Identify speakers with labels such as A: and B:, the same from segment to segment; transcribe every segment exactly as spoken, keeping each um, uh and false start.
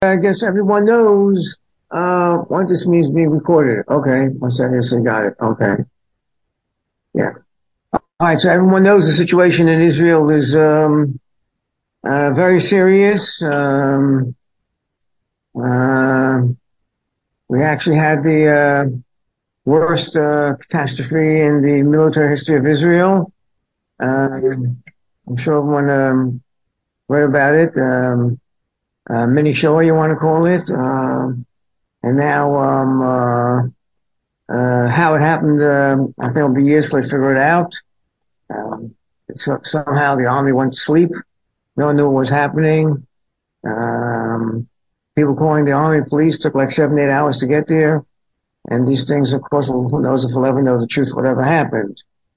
A: I guess everyone knows uh what this means being recorded. Okay, one second, so got it. Okay, yeah. All right, so everyone knows the situation in Israel is um uh very serious. Um uh, we actually had the uh worst uh catastrophe in the military history of Israel. Um I'm sure everyone um read about it. Um uh, mini show, you want to call it. Um and now um uh Uh, how it happened, uh, I think it'll be years till they figure it out. Um, so, somehow the army went to sleep. No one knew what was happening. Um, people calling the army police took like seven, eight hours to get there. And these things, of course, who knows if we'll ever know the truth, whatever happened.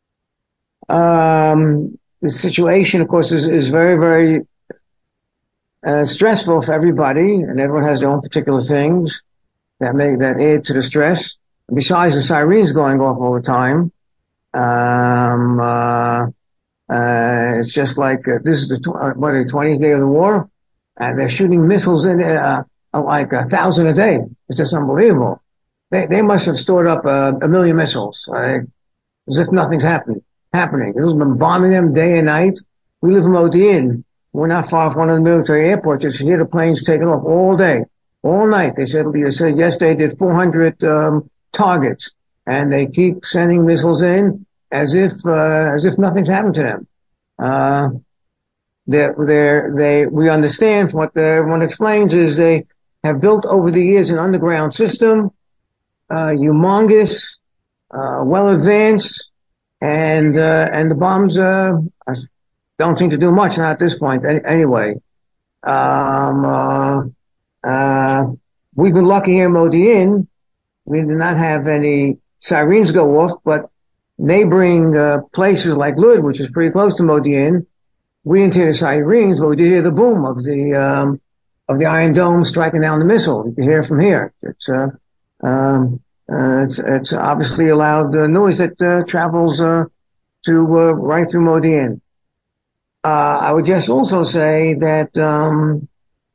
A: Um, the situation, of course, is, is very, very, uh, stressful for everybody, and everyone has their own particular things that make, that add to the stress. Besides the sirens going off all the time, um, uh, uh, it's just like, uh, this is the, tw- what, the twentieth day of the war, and they're shooting missiles in, uh, like a thousand a day. It's just unbelievable. They, they must have stored up a, a million missiles, uh, as if nothing's happening, happening. They've been bombing them day and night. We live in Modi'in. We're not far from one of the military airports. You see the planes taking off all day, all night. They said, they said yesterday they did four hundred, um, targets, and they keep sending missiles in as if uh, as if nothing's happened to them. Uh, they're, they're, they we understand from what the, everyone explains is they have built over the years an underground system, uh, humongous, uh, well advanced, and uh, and the bombs uh, don't seem to do much, not at this point anyway. Um, uh, uh, we've been lucky here in Modi'in. We did not have any sirens go off, but neighboring uh, places like Lud, which is pretty close to Modi'in, we didn't hear the sirens, but we did hear the boom of the um, of the Iron Dome striking down the missile. You can hear it from here. It's uh, um, uh, it's, it's obviously a loud uh, noise that uh, travels uh, to uh, right through Modi'in. Uh, I would just also say that. Um,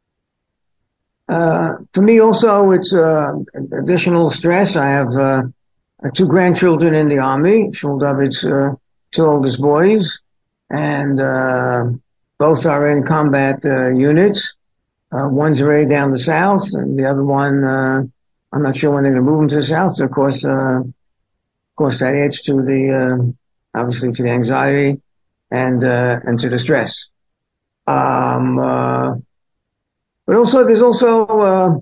A: Uh, for me also, it's, uh, additional stress. I have, uh, two grandchildren in the army, Shmuel David's, uh, two oldest boys, and, uh, both are in combat, uh, units. Uh, one's already down the south, and the other one, uh, I'm not sure when they're going to move him to the south. So of course, uh, of course that adds to the, uh, obviously to the anxiety and, uh, and to the stress. Um, uh, But also, there's also uh,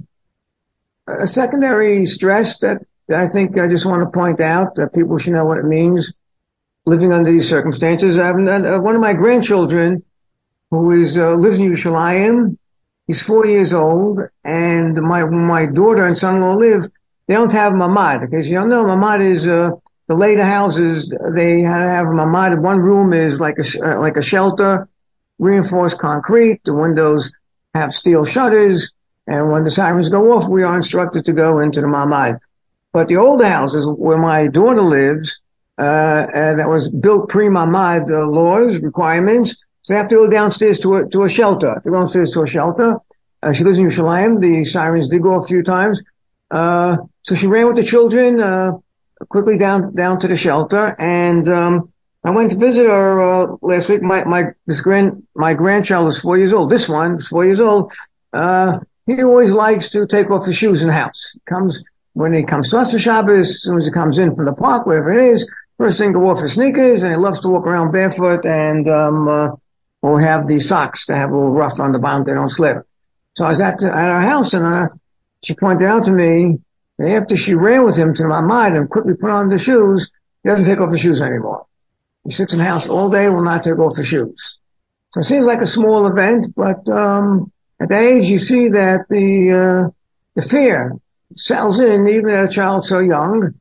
A: a secondary stress that I think I just want to point out that people should know what it means living under these circumstances. I have uh, one of my grandchildren who is uh, lives in Yerushalayim. He's four years old, and my my daughter and son-in-law live. They don't have mamad. Okay, so you don't know mamad is uh, the later houses. They have a mamad. One room is like a uh, like a shelter, reinforced concrete. The windows have steel shutters, and when the sirens go off, we are instructed to go into the mamad. But the older houses where my daughter lives, uh, uh that was built pre-mamad uh, laws, requirements, so they have to go downstairs to a, to a shelter. They go downstairs to a shelter. Uh, she lives in Yerushalayim. The sirens did go off a few times. Uh, so she ran with the children, uh, quickly down, down to the shelter, and, um, I went to visit her, uh, last week. My, my, this grand, my grandchild is four years old. This one is four years old. Uh, he always likes to take off his shoes in the house. He comes, when he comes to us for Shabbos, as soon as he comes in from the park, wherever it is, first thing go off his sneakers, and he loves to walk around barefoot, and, um, uh, or have these socks that have a little rough on the bottom, they don't slip. So I was at, at our house, and, uh, she pointed out to me that after she ran with him to my mind and quickly put on the shoes, he doesn't take off the shoes anymore. He sits in the house all day, will not take off the shoes. So it seems like a small event, but um at that age you see that the uh the fear settles in even at a child so young.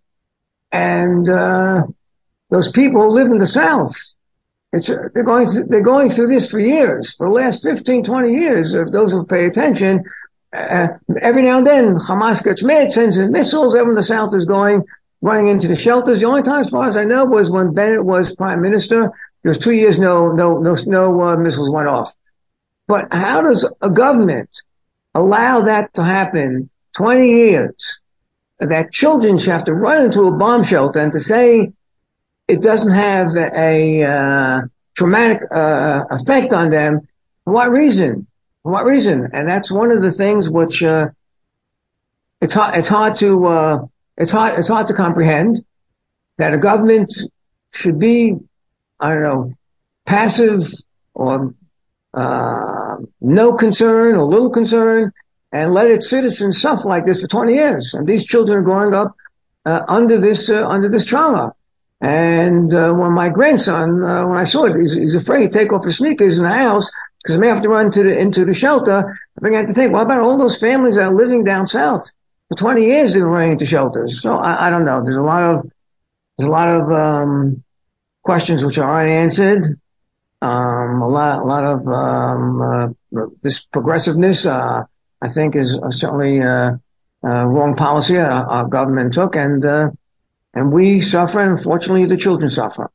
A: And uh those people who live in the South, it's uh, they're going through, they're going through this for years, for the last fifteen, twenty years. If those who pay attention, uh, every now and then Hamas gets mad, sends in missiles. Everyone in the South is going running into the shelters. The only time, as far as I know, was when Bennett was prime minister. There was two years no, no, no, no uh, missiles went off. But how does a government allow that to happen twenty years, that children should have to run into a bomb shelter, and to say it doesn't have a, uh, traumatic, uh, effect on them, for what reason? For what reason? And that's one of the things which, uh, it's hard, it's hard to, uh, it's hard, it's hard to comprehend that a government should be, I don't know, passive or, uh, no concern or little concern, and let its citizens suffer like this for twenty years. And these children are growing up, uh, under this, uh, under this trauma. And, uh, when my grandson, uh, when I saw it, he's, he's afraid to take off his sneakers in the house because he may have to run to the, into the shelter. I began to think, what about all those families that are living down south? For twenty years they were running into shelters. So I, I don't know. There's a lot of, there's a lot of, um, questions which are unanswered. Um, a lot, a lot of, um, uh, this progressiveness, uh, I think is uh, certainly, uh, uh, wrong policy our, our government took, and, uh, and we suffer, and unfortunately the children suffer.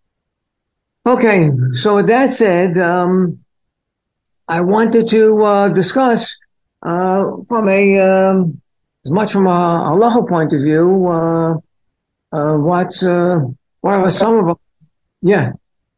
A: Okay. So with that said, um, I wanted to, uh, discuss, uh, from a, um, as much from a halacha point of view, uh, uh, what, uh, what are some of them? Yeah.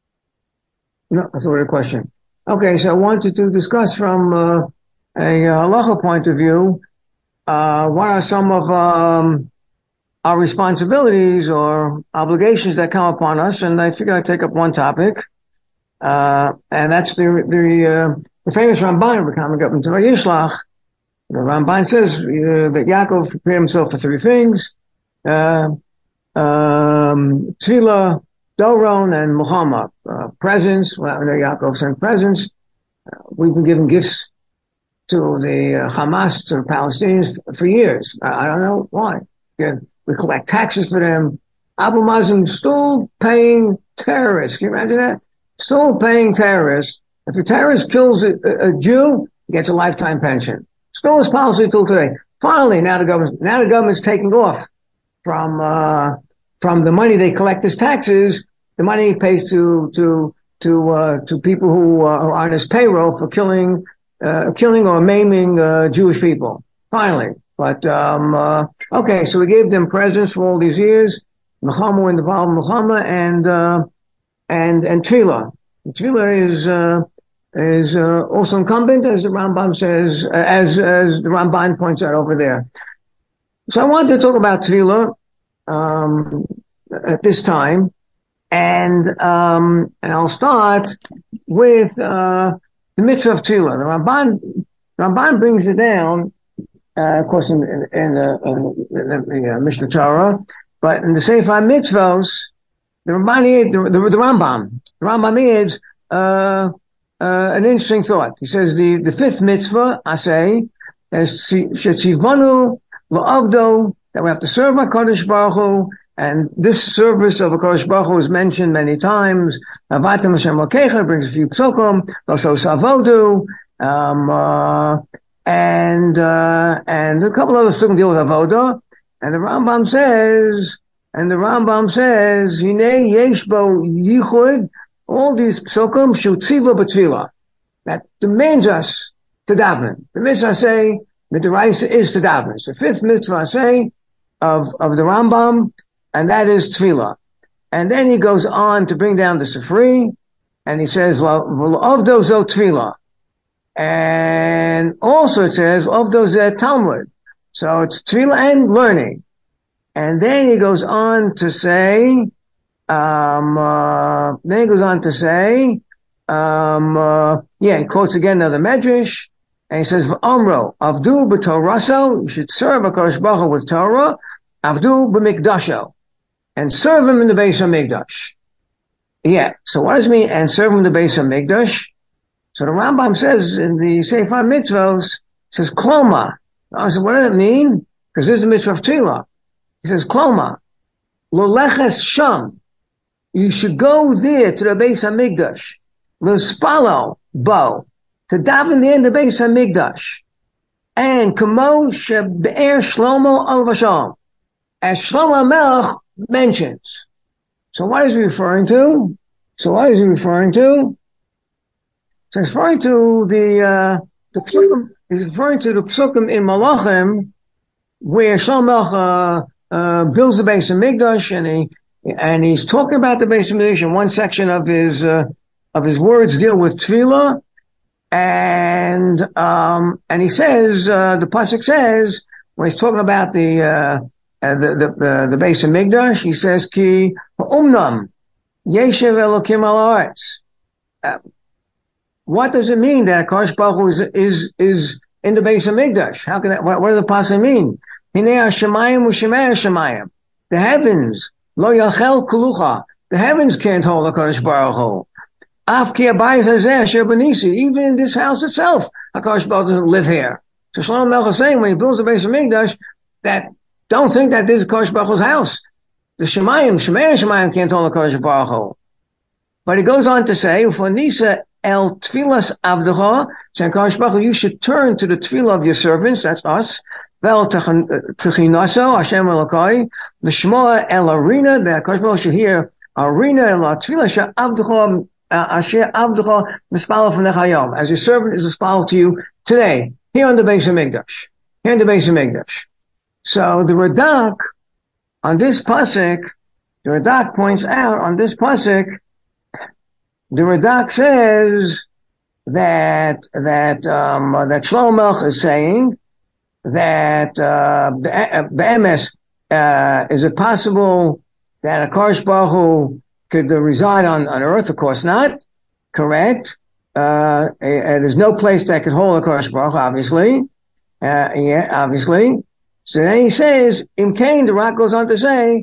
A: No, that's a weird question. Okay, so I wanted to discuss from, uh, a halacha point of view, uh, what are some of, um, our responsibilities or obligations that come upon us, and I figured I'd take up one topic, uh, and that's the, the, uh, the famous Ramban, we're coming up into Vayishlach. The Ramban says uh, that Yaakov prepared himself for three things, uh, um, Tefillah, Doron, and Muhammad. Uh, presents, well, Yaakov sent presents. Uh, we've been giving gifts to the uh, Hamas, to the Palestinians for, for years. I, I don't know why. Again, we collect taxes for them. Abu Mazen still paying terrorists. Can you imagine that? Still paying terrorists. If a terrorist kills a, a, a Jew, he gets a lifetime pension. Still his policy till today. Finally, now the government, now the government's taking off from, uh, from the money they collect as taxes, the money he pays to, to, to, uh, to people who uh, are on his payroll for killing, uh, killing or maiming, uh, Jewish people. Finally. But, um, uh, okay, so we gave them presents for all these years. Muhammad involved Muhammad and, uh, and, and Tefillah. Tefillah is, uh, is, uh, also incumbent, as the Rambam says, uh, as, as the Ramban points out over there. So I wanted to talk about Tefillah, um, at this time. And, um, and I'll start with, uh, the mitzvah of Tefillah. The Ramban, Ramban brings it down, uh, of course, in, in, in, uh, in, in the uh, Mishnah Torah, but in the Sefer HaMitzvos, the Ramban, the, the, the Rambam, the Rambam adds, uh, uh, an interesting thought. He says the, the fifth mitzvah, I say, is shetzivanu la'avdo, that we have to serve HaKadosh Baruch Hu. And this service of HaKadosh Baruch Hu is mentioned many times. Avatam Hashem Lokecha brings a few psukim. Also Savodu, um, uh, and, uh, and a couple other psukim deal with Avodah. And the Rambam says, and the Rambam says, Hine Yeshbo Yichud, all these psukim, Shutziva B'Tfilah, that demands us to daven. The mitzvah say, the deraisa is to daven. It's the fifth mitzvah say, of, of the Rambam, and that is Tefillah. And then he goes on to bring down the Sifri, and he says, of those Tefillah. And also it says, of those Talmud. So it's Tefillah and learning. And then he goes on to say, um, uh, then he goes on to say, um, uh, yeah, he quotes again another Medrash, and he says, V'omro, Avdu b'Toraso, you should serve HaKadosh Baruch Hu with Torah, Avdu b'Mikdasho, and serve him in the Beis HaMikdash. Yeah, so what does it mean, and serve him in the Beis HaMikdash? So the Rambam says in the Sefer Mitzvos, says, Kloma. I said, what does it mean? Because this is the mitzvah of Tefillah. He says, Kloma, Loleches Sham. You should go there to the Beis HaMikdash. L'spalo, bo, to daven there in the Beis HaMikdash. And Kamo shebe'er Shlomo al Vasham, as Shlomo Melech mentions. So what is he referring to? So what is he referring to? So he's referring to the, uh, the psukim, is referring to the psukim in Malachim, where Shlomo uh, uh, builds the Beis Hamikdash, and he and he's talking about the Beis Hamikdash. And one section of his uh, of his words deal with tefillah, and um, and he says uh, the pasuk says when he's talking about the uh, uh, the the uh, the Beis Hamikdash, he says ki umnam yeshev Elokim al haaretz. Uh, what does it mean that Akash Baruch Hu is is is in the Beis Hamikdash? How can that? What, what does the pasuk mean? Hinei hashamayim u'shemei hashamayim. The heavens, lo yachel kulucha. The heavens can't hold HaKadosh Baruch Hu. Af ki abayis hazeh asher b'nisi. Even in this house itself, HaKadosh Baruch Hu doesn't live here. So Shlomo Melech is saying when he builds the Beis Hamikdash, that don't think that this is HaKadosh Baruch Hu's house. The shemayim, shemei hashamayim can't hold HaKadosh Baruch Hu. But he goes on to say, for nisa el tfilas avdecha, saying HaKadosh Baruch Hu, you should turn to the tefillah of your servants, that's us. Vel techinaso, Hashem Elokai, l'shmoa el arena, that HaKadosh Baruch Hu should hear arena el tefillah she'avdecha, asher avdecha mispalo f'nech hayom, as your servant is mispalo to you today, here on the Beis Hamikdash, here on the Beis Hamikdash. So the Radak, on this pasuk, the Radak points out on this pasuk, the Radak says that, that, um, that Shlomo is saying that, uh, be'emes, uh, is it possible that HaKadosh Baruch Hu could uh, reside on, on earth? Of course not. Correct. Uh, uh, there's no place that could hold HaKadosh Baruch Hu, obviously. Uh, yeah, obviously. So then he says, Im Kain, the Radak goes on to say,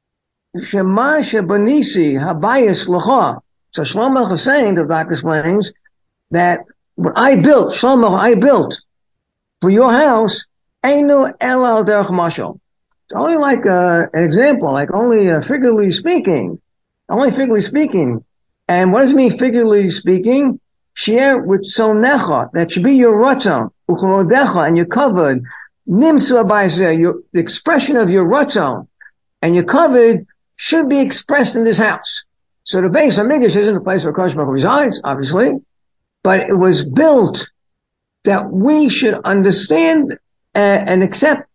A: Shema shebanisi habayis l'cha. So Shlomo is saying, the Radak explains, that what I built, Shlomo, I built for your house, Einu el al derech mashal. It's only like uh, an example, like only uh, figuratively speaking, only figuratively speaking. And what does it mean figuratively speaking? Share with sonecha, that should be your ratzon, uchorodecha, and you're covered. Nimtzu abayis, your the expression of your ratzon, and you're covered should be expressed in this house. So the Beis Hamikdash isn't the place where HaKadosh Baruch Hu resides, obviously, but it was built that we should understand uh, and accept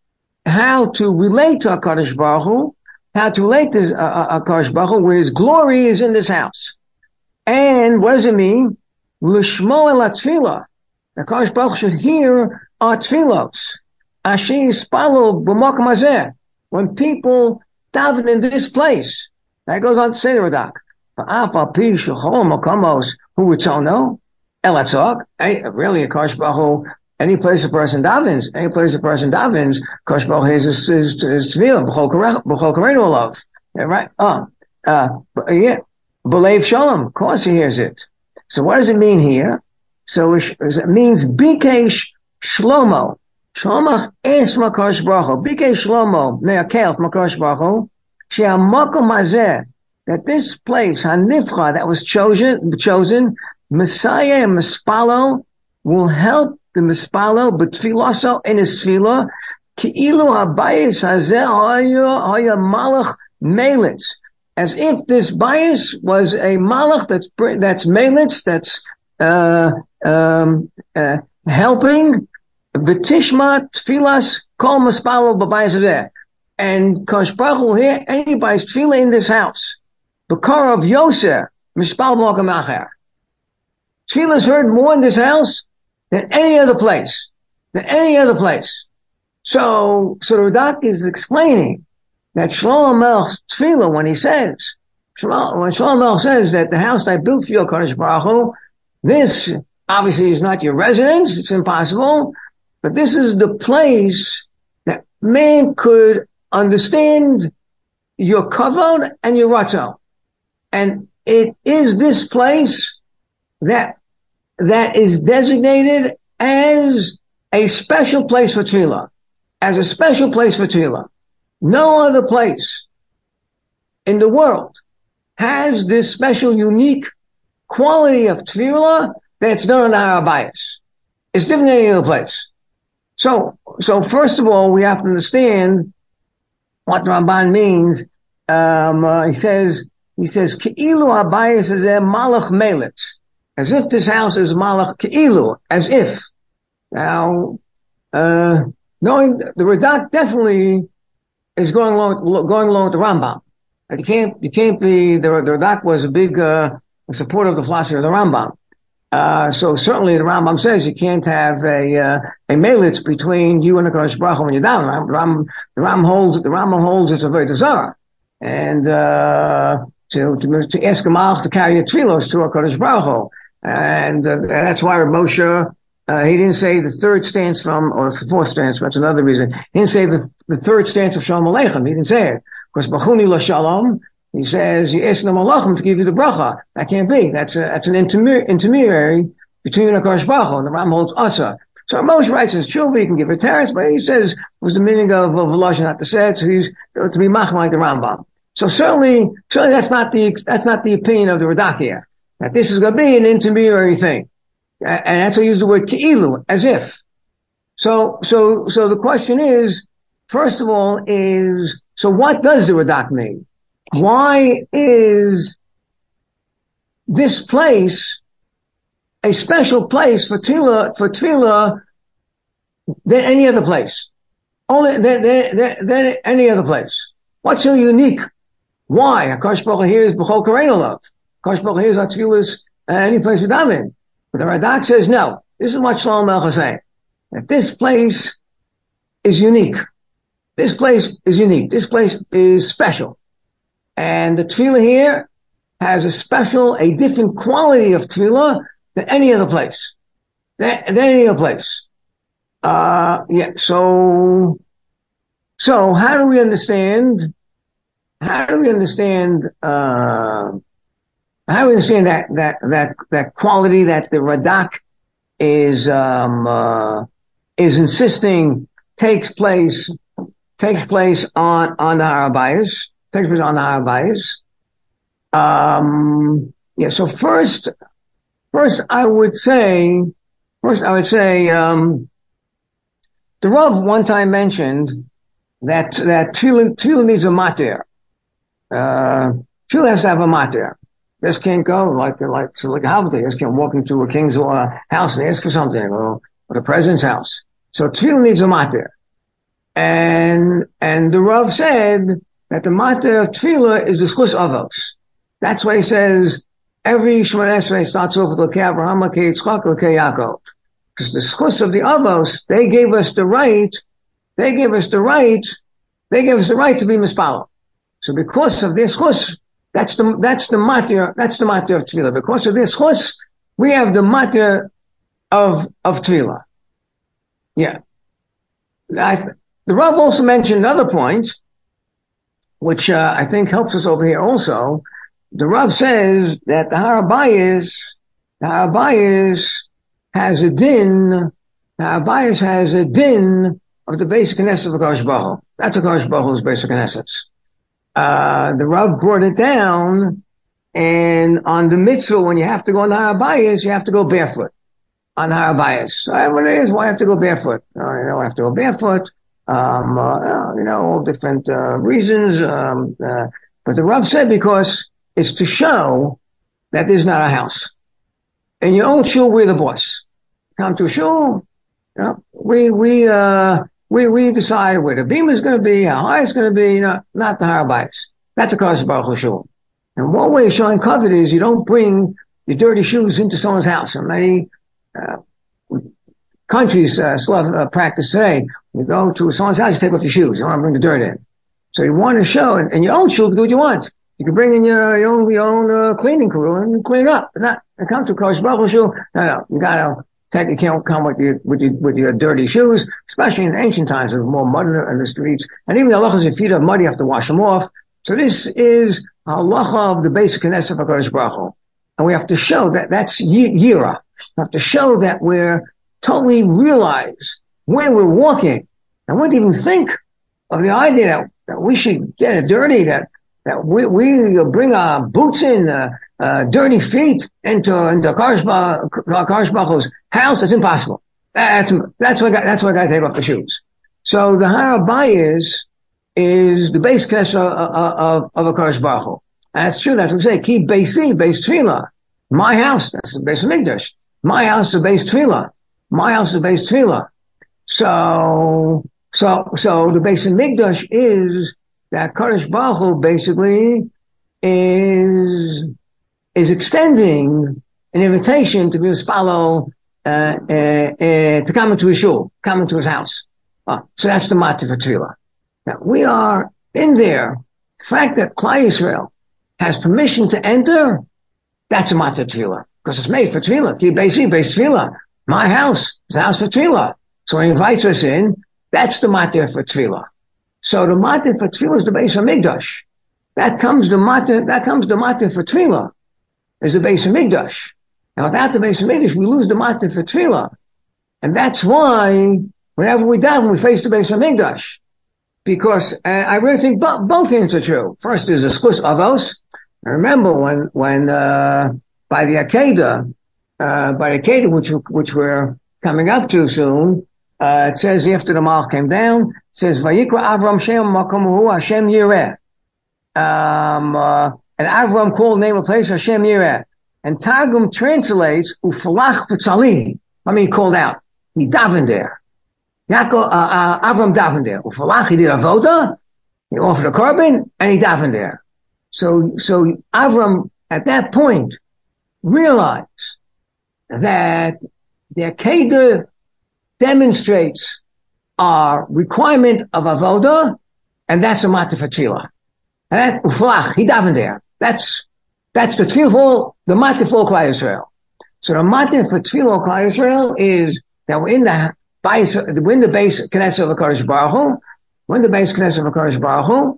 A: how to relate to HaKadosh Baruch Hu, how to relate to uh, HaKadosh Baruch Hu, where His glory is in this house. And what does it mean? L'shmo el atfilah. HaKadosh Baruch Hu should hear our tfilos. Asher yispalo b'makom hazeh. When people daven in this place. That goes on to say the Radak. Who would so know? Elatzok. Really, HaKadosh Baruch Hu, any place a person davens, any place a person davens, HaKadosh Baruch Hu is his tefillah, b'chol karenu love. Right? Oh, uh, yeah. B'leiv shalom. Of course he hears it. So what does it mean here? So it means Bikesh Shlomo. Shlomo asked HaKadosh Baruch Hu. Bikesh Shlomo, me'akel from HaKadosh Baruch Hu. That this place, Hanifcha, that was chosen, chosen, Messiah and Mispalo will help the Mispalo, but Tfiloso in his Tfilah, Ki'ilu Habayis Hazeh Haya Malach Melitz. As if this bias was a Malach that's, that's Melitz, that's, uh, um, uh, helping, V'tishma Tfilas Kol Mispalo B'bayis Hazeh. And HaKadosh Baruch Hu hear anybody's tefillah in this house. Bakar of Yosef, Mishpal Malkam Acher. Tefillah is heard more in this house than any other place. Than any other place. So, so the Radak is explaining that Shlomo Melech's tefillah, when he says, when Shlomo Melech says that the house that I built for you, HaKadosh Baruch Hu, this obviously is not your residence, it's impossible, but this is the place that man could understand your kavod and your ratzon. And it is this place that, that is designated as a special place for tefillah. As a special place for tefillah. No other place in the world has this special, unique quality of tefillah that's done on Har Habayis. It's different than any other place. So, so first of all, we have to understand what the Ramban means. Um, uh, he says, he says, Ke'ilu Habayis is a malach melech. As if this house is malach ke'ilu, as if. Now, uh, knowing the Radak definitely is going along, going along with the Rambam. And you can't, you can't be, the, the Radak was a big, uh, supporter of the philosophy of the Rambam. Uh, so certainly the Rambam says you can't have a, uh, a melitz between you and the Kodesh Baruch Hu when you're down. The Ram, the Ram holds, the Rambam holds it's a very desire. And, uh, to, to, to ask a malach to carry a tefillos to a Kodesh Baruch Hu. And, uh, that's why Moshe, uh, he didn't say the third stance from, or the fourth stance, that's another reason. He didn't say the, the third stance of Shalom Aleichem. He didn't say it. Because Bachuni la Shalom, he says, you ask the malachim to give you the bracha. That can't be. That's a, that's an interme- intermediary between the Kodesh Baruch Hu and the Ram holds Asa. So Moshe writes his children, he can give a teretz, but he says, was the meaning of, of Lashon not to say it, so he's to be machma like the Rambam. So certainly, certainly that's not the, that's not the opinion of the Radak here. That this is going to be an intermediary thing. And that's why I use the word ki'ilu, as if. So, so, so the question is, first of all, is, so what does the Radak mean? Why is this place a special place for tefillah, for tefillah than any other place? Only, than, than, than, than any other place. What's so unique? Why? HaKadosh Baruch Hu hears B'chol Kareinu Love. HaKadosh Baruch Hu hears our tefillahs uh, any place we daven. But the Radak says no. This is what Shlomo Melech is saying. That this place is unique. This place is unique. This place is special. And the tefillah here has a special, a different quality of tefillah than any other place. Than, than any other place. Uh, yeah, so, so how do we understand, how do we understand, uh, how do we understand that, that, that, that quality that the Radak is, um, uh, is insisting takes place, takes place on, on the Har HaBayis? Takes place on the Har HaBayis. Um, yeah, so first, first I would say, first I would say, um, the Rav one time mentioned that, that Tefillah, Tefillah needs a mater. Uh, Tefillah has to have a mater. This can't go like, like, so like a Havdai. This can't walk into a king's uh, house and ask for something, or, or the president's house. So Tefillah needs a mater. And, and the Rav said that the matter of tefillah is the schus avos. That's why he says every Shemona Esrei starts off with L'kei Avraham, L'kei Yitzchak, L'kei Yaakov. Because the schus of the avos, they gave us the right, they gave us the right, they gave us the right to be mispalel. So because of this schus, that's the, that's the matter, that's the matter of tefillah. Because of this schus, we have the matter of, of tefillah. Yeah. I, the Rav also mentioned another point, which uh, I think helps us over here also. The Rav says that the Har HaBayis, the Har HaBayis has a din, the Har HaBayis has a din of the basic knesset of HaKadosh Baruch Hu. That's HaKadosh Baruch Hu's basic knesset. Uh, the Rav brought it down, and on the mitzvah, when you have to go on the Har HaBayis, you have to go barefoot on the Har HaBayis. So what it is, why have to go barefoot? Uh, you know, I have to go barefoot. Um, uh, you know, all different, uh, reasons, um, uh, but the Rav said because it's to show that there's not a house. In your own shul, we're the boss. Come to a shul, you know, we, we, uh, we, we decide where the beam is going to be, how high it's going to be, you know, not the Har HaBayis. That's a Kodesh Baruch Hu shul. And one way of showing covet is you don't bring your dirty shoes into someone's house. And many, uh, countries, uh, still have uh, practice today. You go to someone's house, you take off your shoes. You don't want to bring the dirt in. So you want to show, and, and your own shul, do what you want. You can bring in your, your own, your own, uh, cleaning crew and clean it up. But not, and come to a Kodesh Baruch Hu shul. No, no. You gotta take, you can't come with your, with your, with your dirty shoes, especially in ancient times with more mud in the streets. And even the halachas, your feet are muddy, you have to wash them off. So this is halacha of the basic knesset of HaKadosh Baruch Hu. And we have to show that that's yira. We have to show that we're totally realize where we're walking. I wouldn't even think of the idea that, that we should get it dirty, that, that we, we bring our boots in, uh, uh, dirty feet into, into Kodesh Baruch Hu's house. It's impossible. That's, that's why, that's why I gotta take off the shoes. So the Har HaBayis is the base knesset of, of, of a Kodesh Baruch Hu. That's true. That's what we say. Keep Beisi, base tefillah. My house. That's the base of Mikdash. My house is the base tefillah. My house is a base tefillah. So, so, so the base of Mikdash is that Kadosh Baruch Hu basically is, is extending an invitation to be a follow, uh, uh, uh, to come into his shul, come into his house. Uh, so that's the matter for tefillah. Now we are in there. The fact that Klal Yisrael has permission to enter, that's a matter tefillah. Because it's made for tefillah. Ki beisi, beis tefillah. My house is a house for tefillah. So he invites us in. That's the matter for tefillah. So the matter for tefillah is the base of Mikdash. That comes the matter, that comes the matter for tefillah is the base of Mikdash. Now without the base of Mikdash, we lose the matter for tefillah. And that's why whenever we daven, we face the base of Mikdash. Because uh, I really think bo- both things are true. First is the schus avos. I remember when, when, uh, by the Akedah, uh, by the Akedah, which, which we're coming up to soon, uh, it says after the Malach came down, it says, Vayikra Avram Shem Makom Hashem Yireh. Um, uh, and Avram called the name of the place Hashem Yireh. And Targum translates, Ufalach V'tzalim. I mean, he called out. He davened there. Yaakov, uh, uh, Avram davened there. Ufalach, he did avoda, he offered a carbon, and he davened there. So, so Avram, at that point, realized that the Akedah demonstrates our requirement of avoda, and that's a matter for tefillah. And that, ufalach, he davened there. That's, that's the tefillah, the matter for Klal Yisrael. So the matter for tefillah Klal Yisrael is that we're in the base, we're in the base Knesset of HaKadosh Baruch Hu, we're in the base Knesset of HaKadosh Baruch Hu,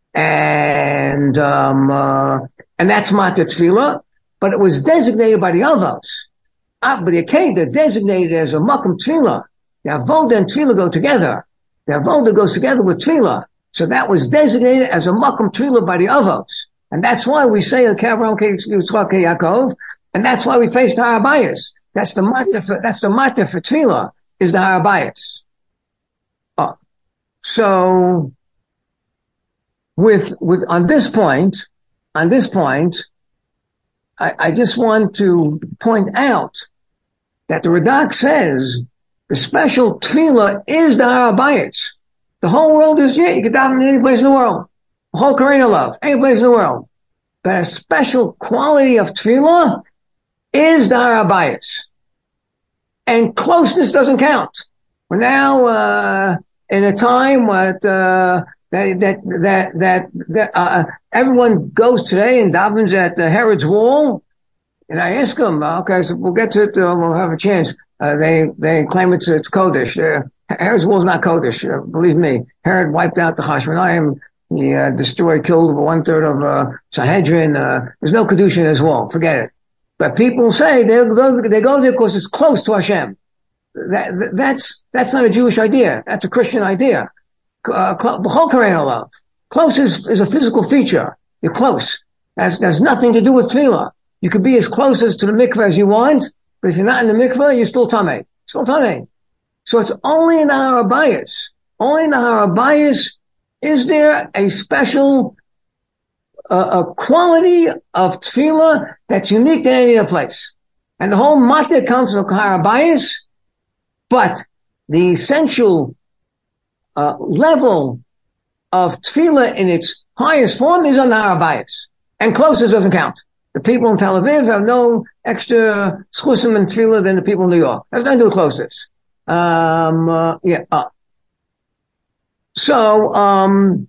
A: and, um, uh, and that's matter tefillah, but it was designated by the Avos. Uh, but the Akedah designated as a makam tefillah. The avoda and tefillah go together. The avoda goes together with tefillah. So that was designated as a makam tefillah by the Avos. And that's why we say El Kavram Yitzchak Yaakov, and that's why we face the Har Bayis. That's the matter for, that's the matter for tefillah, is the Har Bayis. Oh. So, with, with, on this point, on this point, I, I just want to point out that the Radak says the special tefillah is the Har Bayis. The whole world is, yeah, you can daven in any place in the world. The whole Karina love, any place in the world. But a special quality of tefillah is the Har Bayis. And closeness doesn't count. We're now, uh, in a time what, uh, that, that, that, that, that uh, everyone goes today and davens at the Herod's wall. And I ask them, okay, so we'll get to it, uh, we'll have a chance. Uh, they, they claim it's, it's Kodesh. Uh, Herod's wall is not Kodesh. Uh, believe me, Herod wiped out the Hashmonayim. He, uh, destroyed, killed one third of, uh, Sanhedrin. Uh, there's no Kedusha in his wall. Forget it. But people say they go, they go there because it's close to Hashem. That, that's, that's not a Jewish idea. That's a Christian idea. Uh, cl- close is, is a physical feature. You're close. That's, that's nothing to do with tefillah. You could be as close as to the mikveh as you want, but if you're not in the mikveh, you're still tamei. Still tamei. So it's only in the Har Bayis. Only in the Har Bayis is there a special uh, a quality of tefillah that's unique to any other place. And the whole matter comes from Har Bayis, but the essential uh, level of tefillah in its highest form is on the Har Bayis. And closest doesn't count. The people in Tel Aviv have no extra schusim and tefillah than the people in New York. That's nothing to do with closest. Um, uh, yeah, uh. So, um,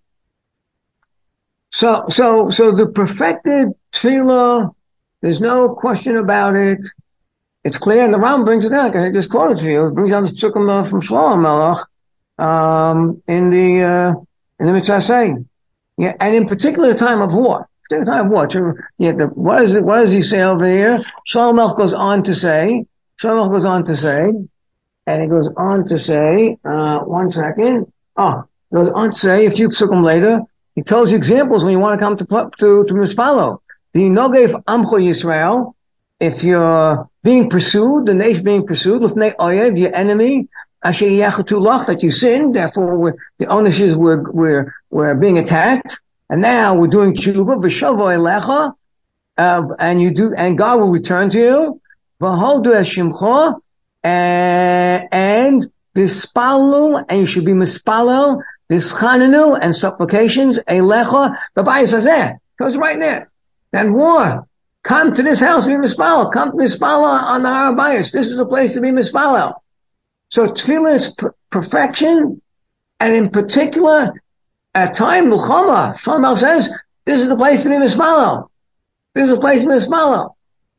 A: so, so, so the perfected tefillah, there's no question about it. It's clear, and the Ram brings it down. I just quoted to you. It brings down the psukim uh, from Shlomo Melech, um, in the, uh, in the Mitzvah saying. Yeah, and in particular the time of war. The time of war. Yeah, the, what is it, what does he say over here? Shlomo Melech goes on to say, Shlomo Melech goes on to say, and he goes on to say, uh, one second. Oh, he goes on to say, a few psukim later, he tells you examples when you want to come to, to, to Mispalo. The Nogef Amcho Yisrael, if you're being pursued, the nation being pursued, with Oyev, your enemy, Asher Yachatu Lach, that you sinned, therefore we're, the ownerships were, were, were being attacked, and now we're doing tshuva, v'shovo elecha, uh, and you do, and God will return to you, v'holdu eshimcha, and, and bispalel, and you should be mispalel, bischanenu, and supplications, elecha, the Bayis Hazeh. Goes right there. Then war. Come to this house and be mispalel. Come to mispalel on the Har Bayis. This is the place to be mispalel. So tefillah is per- perfection, and in particular, at time, Mulchama, Shlomo says, this is the place to be mispalel. This is the place to be mispalel.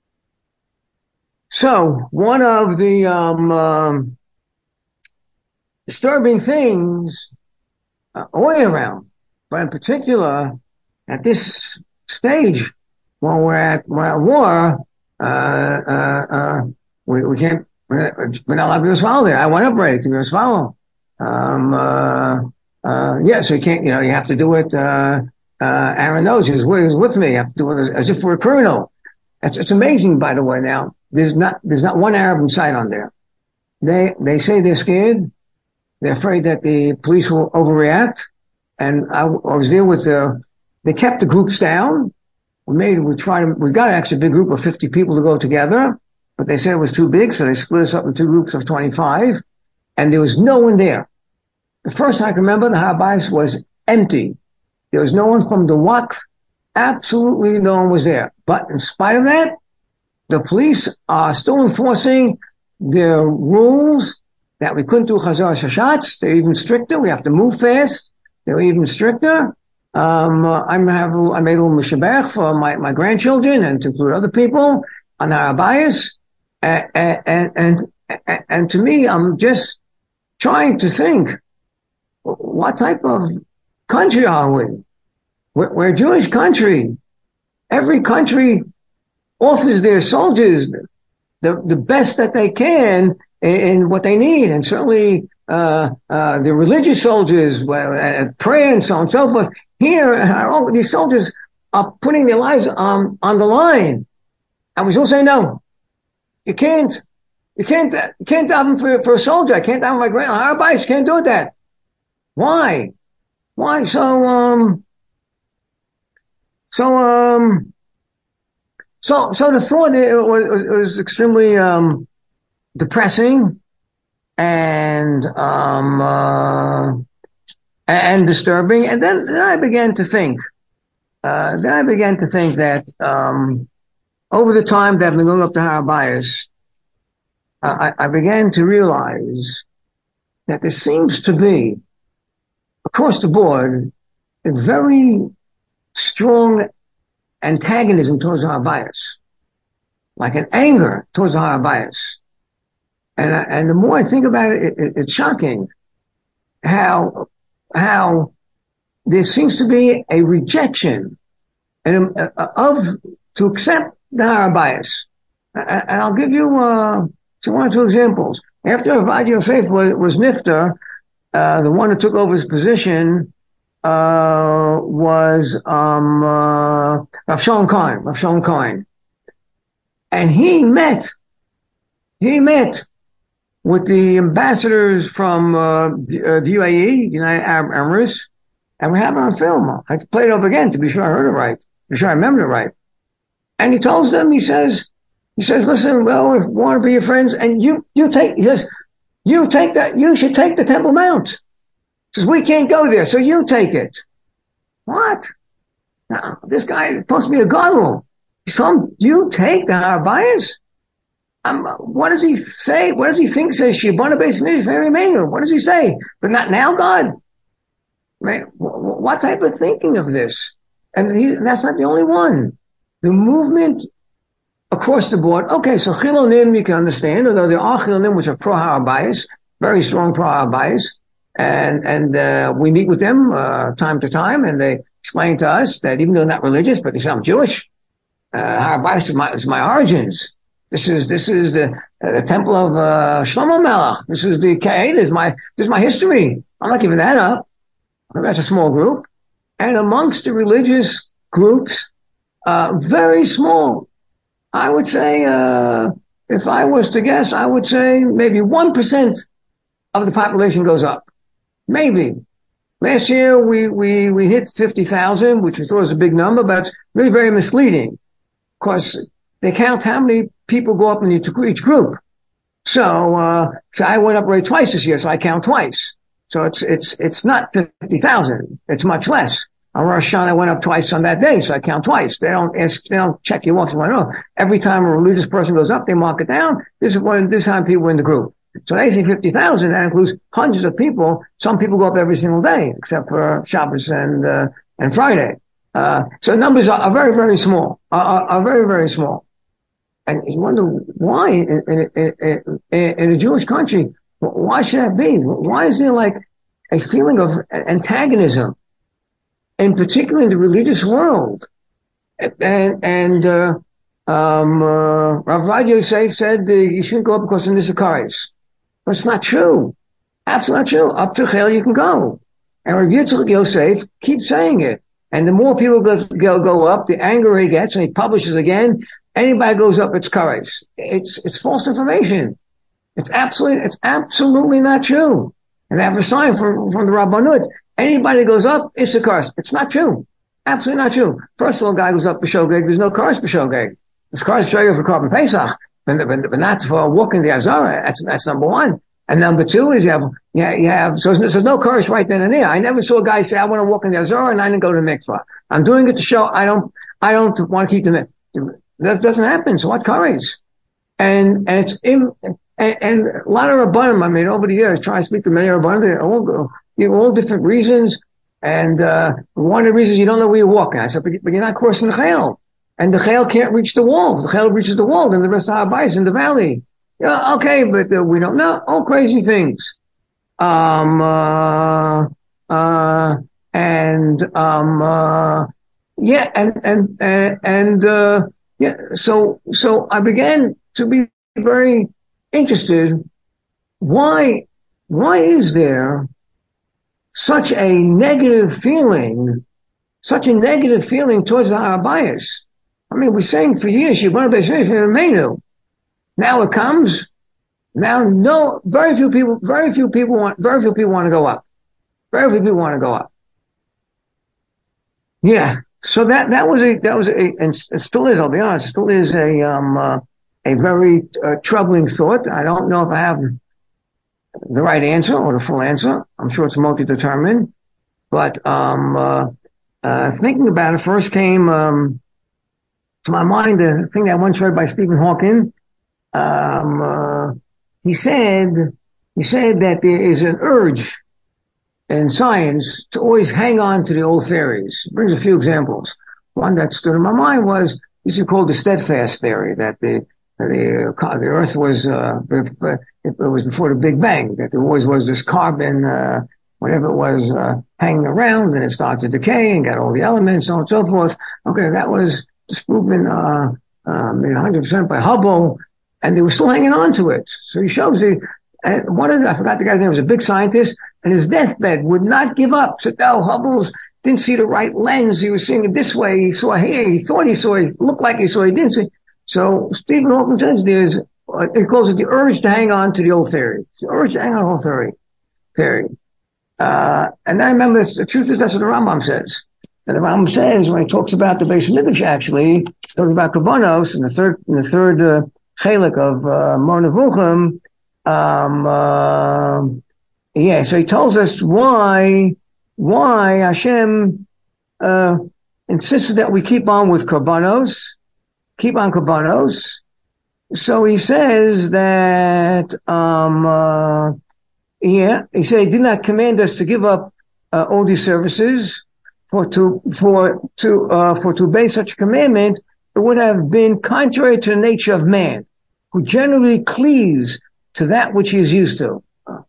A: So, one of the um, um, disturbing things uh, all the way around, but in particular, at this stage, when we're at, we're at war, uh, uh, uh, we, we can't, we're not allowed to be mispalel there. I went up ready to be mispalel. Um, uh, uh, yeah, so you can't, you know, you have to do it, uh, uh, Aaron knows, he was, he was with me. You have to do it as, as if we're a criminal. It's, it's amazing, by the way, now. There's not, there's not one Arab in sight on there. They, they say they're scared. They're afraid that the police will overreact. And I, I was there with the, they kept the groups down. We made, we tried to, we got actually a big group of fifty people to go together, but they said it was too big, so they split us up in two groups of twenty-five, and there was no one there. The first I can remember, the Har Bayis was empty. There was no one from the Waqf. Absolutely no one was there. But in spite of that, the police are still enforcing their rules that we couldn't do Chazar Shashatz. They're even stricter. We have to move fast. They're even stricter. Um, uh, I'm have, I made a little mishabech for my, my grandchildren and to include other people on Har Bayis. And, and, and, and, and to me, I'm just trying to think, what type of country are we? We're, we're a Jewish country. Every country offers their soldiers the, the best that they can in, in what they need. And certainly, uh, uh, the religious soldiers, well, uh, prayer and so on and so forth. Here, all these soldiers are putting their lives on, on the line. And we still say no. You can't, you can't, you can't daven for, for a soldier. I can't daven my grand, Har Bayis can't do that. Why? Why? So, um, so, um, so, so the thought it was, it was extremely, um, depressing and, um, uh, and disturbing. And then, then I began to think, uh, then I began to think that, um, over the time that I've been going up to Har Bayis, uh, I, I began to realize that there seems to be, across the board, a very strong antagonism towards Har Bayis, like an anger towards Har Bayis. And, I, and the more I think about it, it, it, it's shocking how, how there seems to be a rejection and, uh, of, to accept the Har Bayis. And I'll give you, uh, one or two examples. After Avad Yosef was, was Nifter, uh, the one who took over his position, uh, was, um, uh, Rav Shalom Cohen, Rav Shalom Cohen. And he met, he met with the ambassadors from, uh, the, uh, the U A E, United Arab Emirates, and we have it on film. I played it up again to be sure I heard it right, to be sure I remembered it right. And he tells them, he says, he says, listen, well, if you want to be your friends, and you, you take, he says, you take that, you should take the Temple Mount. He says, we can't go there, so you take it. What? Now, this guy is supposed to be a gadol. He's telling him, you take the Har Bayis? Um, what does he say? What does he think says Shibana Beis Mikdash Very Emmanuel? What does he say? But not now, God. Right? What type of thinking of this? And he, that's not the only one. The movement across the board. Okay, so Chilonim you can understand, although there are Chilonim which are pro Har Bayis, very strong pro Har Bayis, and and uh, we meet with them uh, time to time, and they explain to us that even though they're not religious, but they say I'm Jewish. Uh, Har Bayis is my is my origins. This is this is the uh, the temple of uh, Shlomo Melech. This is the Ka'ed. This is my this is my history. I'm not giving that up. That's a small group, and amongst the religious groups. Uh, very small. I would say, uh, if I was to guess, I would say maybe one percent of the population goes up. Maybe. Last year we, we, we hit fifty thousand, which we thought was a big number, but it's really very misleading. Of course, they count how many people go up in each, each group. So, uh, so I went up already twice this year, so I count twice. So it's, it's, it's not fifty thousand. It's much less. On Rosh Hashanah, I went up twice on that day, so I count twice. They don't ask, they don't check you off. You want to know. Every time a religious person goes up, they mark it down. This is one, this time people in the group. So they say fifty thousand. That includes hundreds of people. Some people go up every single day, except for Shabbos and, uh, and Friday. Uh, so numbers are, are very, very small, are, are, are very, very small. And you wonder why in, in, in, in, in a Jewish country, why should that be? Why is there like a feeling of antagonism, in particular in the religious world? And, and, uh, um, uh, Rav Vad Yosef said uh, you shouldn't go up because of Nisakaris. But it's not true. Absolutely not true. Up to Chel you can go. And Rav Yitzchak Yosef keeps saying it. And the more people go, go, go up, the angrier he gets, and he publishes again. Anybody goes up, it's kares. It's, it's false information. It's absolutely, it's absolutely not true. And they have a sign from, from the Rabbanut. Anybody goes up, it's a kares. It's not true. Absolutely not true. First of all, a guy goes up b'shogeg, there's no kares b'shogeg. It's kares b'shogeg for Korban Pesach, but, but, but not for walking the Azara. That's, that's number one. And number two is you have, you have, you have so there's no kares right then and there. I never saw a guy say, I want to walk in the Azara and I didn't go to the mikvah. I'm doing it to show I don't, I don't want to keep the mikvah. That doesn't happen. So what kares? And, and it's in, and, and a lot of Rabbanim, I mean, over the years, try to speak to many Rabbanim, they all go, you know, all different reasons. And, uh, one of the reasons you don't know where you're walking. I said, but, but you're not crossing the Chayil. And the Chayil can't reach the wall. If the Chayil reaches the wall, then the rest of our bias in the valley. Yeah, okay, but uh, we don't know. All crazy things. Um, uh, uh, and, um, uh, yeah, and, and, and, and, uh, yeah, so, so I began to be very interested. Why, why is there such a negative feeling, such a negative feeling towards our bias? I mean, we're saying for years, you want to be saying for menu. Now it comes. Now, no, very few people, very few people want, very few people want to go up. Very few people want to go up. Yeah. So that, that was a, that was a, and it still is, I'll be honest, still is a, um, uh, a very uh, troubling thought. I don't know if I have the right answer or the full answer. I'm sure it's multi-determined, but, um, uh, uh, thinking about it first came, um, to my mind, the thing that I once read by Stephen Hawking. Um, uh, he said, he said that there is an urge in science to always hang on to the old theories. It brings a few examples. One that stood in my mind was, this is called the steadfast theory, that the, the, uh, the earth was, uh, it was before the Big Bang, that there always was this carbon, uh, whatever it was, uh, hanging around, and it started to decay and got all the elements, so on and so forth. Okay, that was disproven, uh, um, one hundred percent by Hubble, and they were still hanging on to it. So he shows the, and one of the, I forgot the guy's name, was a big scientist, and his deathbed would not give up. Said, no, Hubble's didn't see the right lens. He was seeing it this way. He saw here. He thought he saw it. Looked like he saw it. He didn't see. So Stephen Hawking says there's, uh, he calls it the urge to hang on to the old theory. The urge to hang on to the old theory. Theory. Uh, and then I remember this, the truth is that's what the Rambam says. And the Rambam says, when he talks about the Beis Mikdash, actually, talking about Kabbanos in the third, in the third, uh, chelik of, uh, Mor Nevuchim, um, uh, yeah, so he tells us why, why Hashem, uh, insisted that we keep on with Karbanos, keep on Karbanos. So he says that, um, uh, yeah, he said he did not command us to give up, uh, all these services, for to, for, to, uh, for to obey such a commandment, it would have been contrary to the nature of man, who generally cleaves to that which he is used to.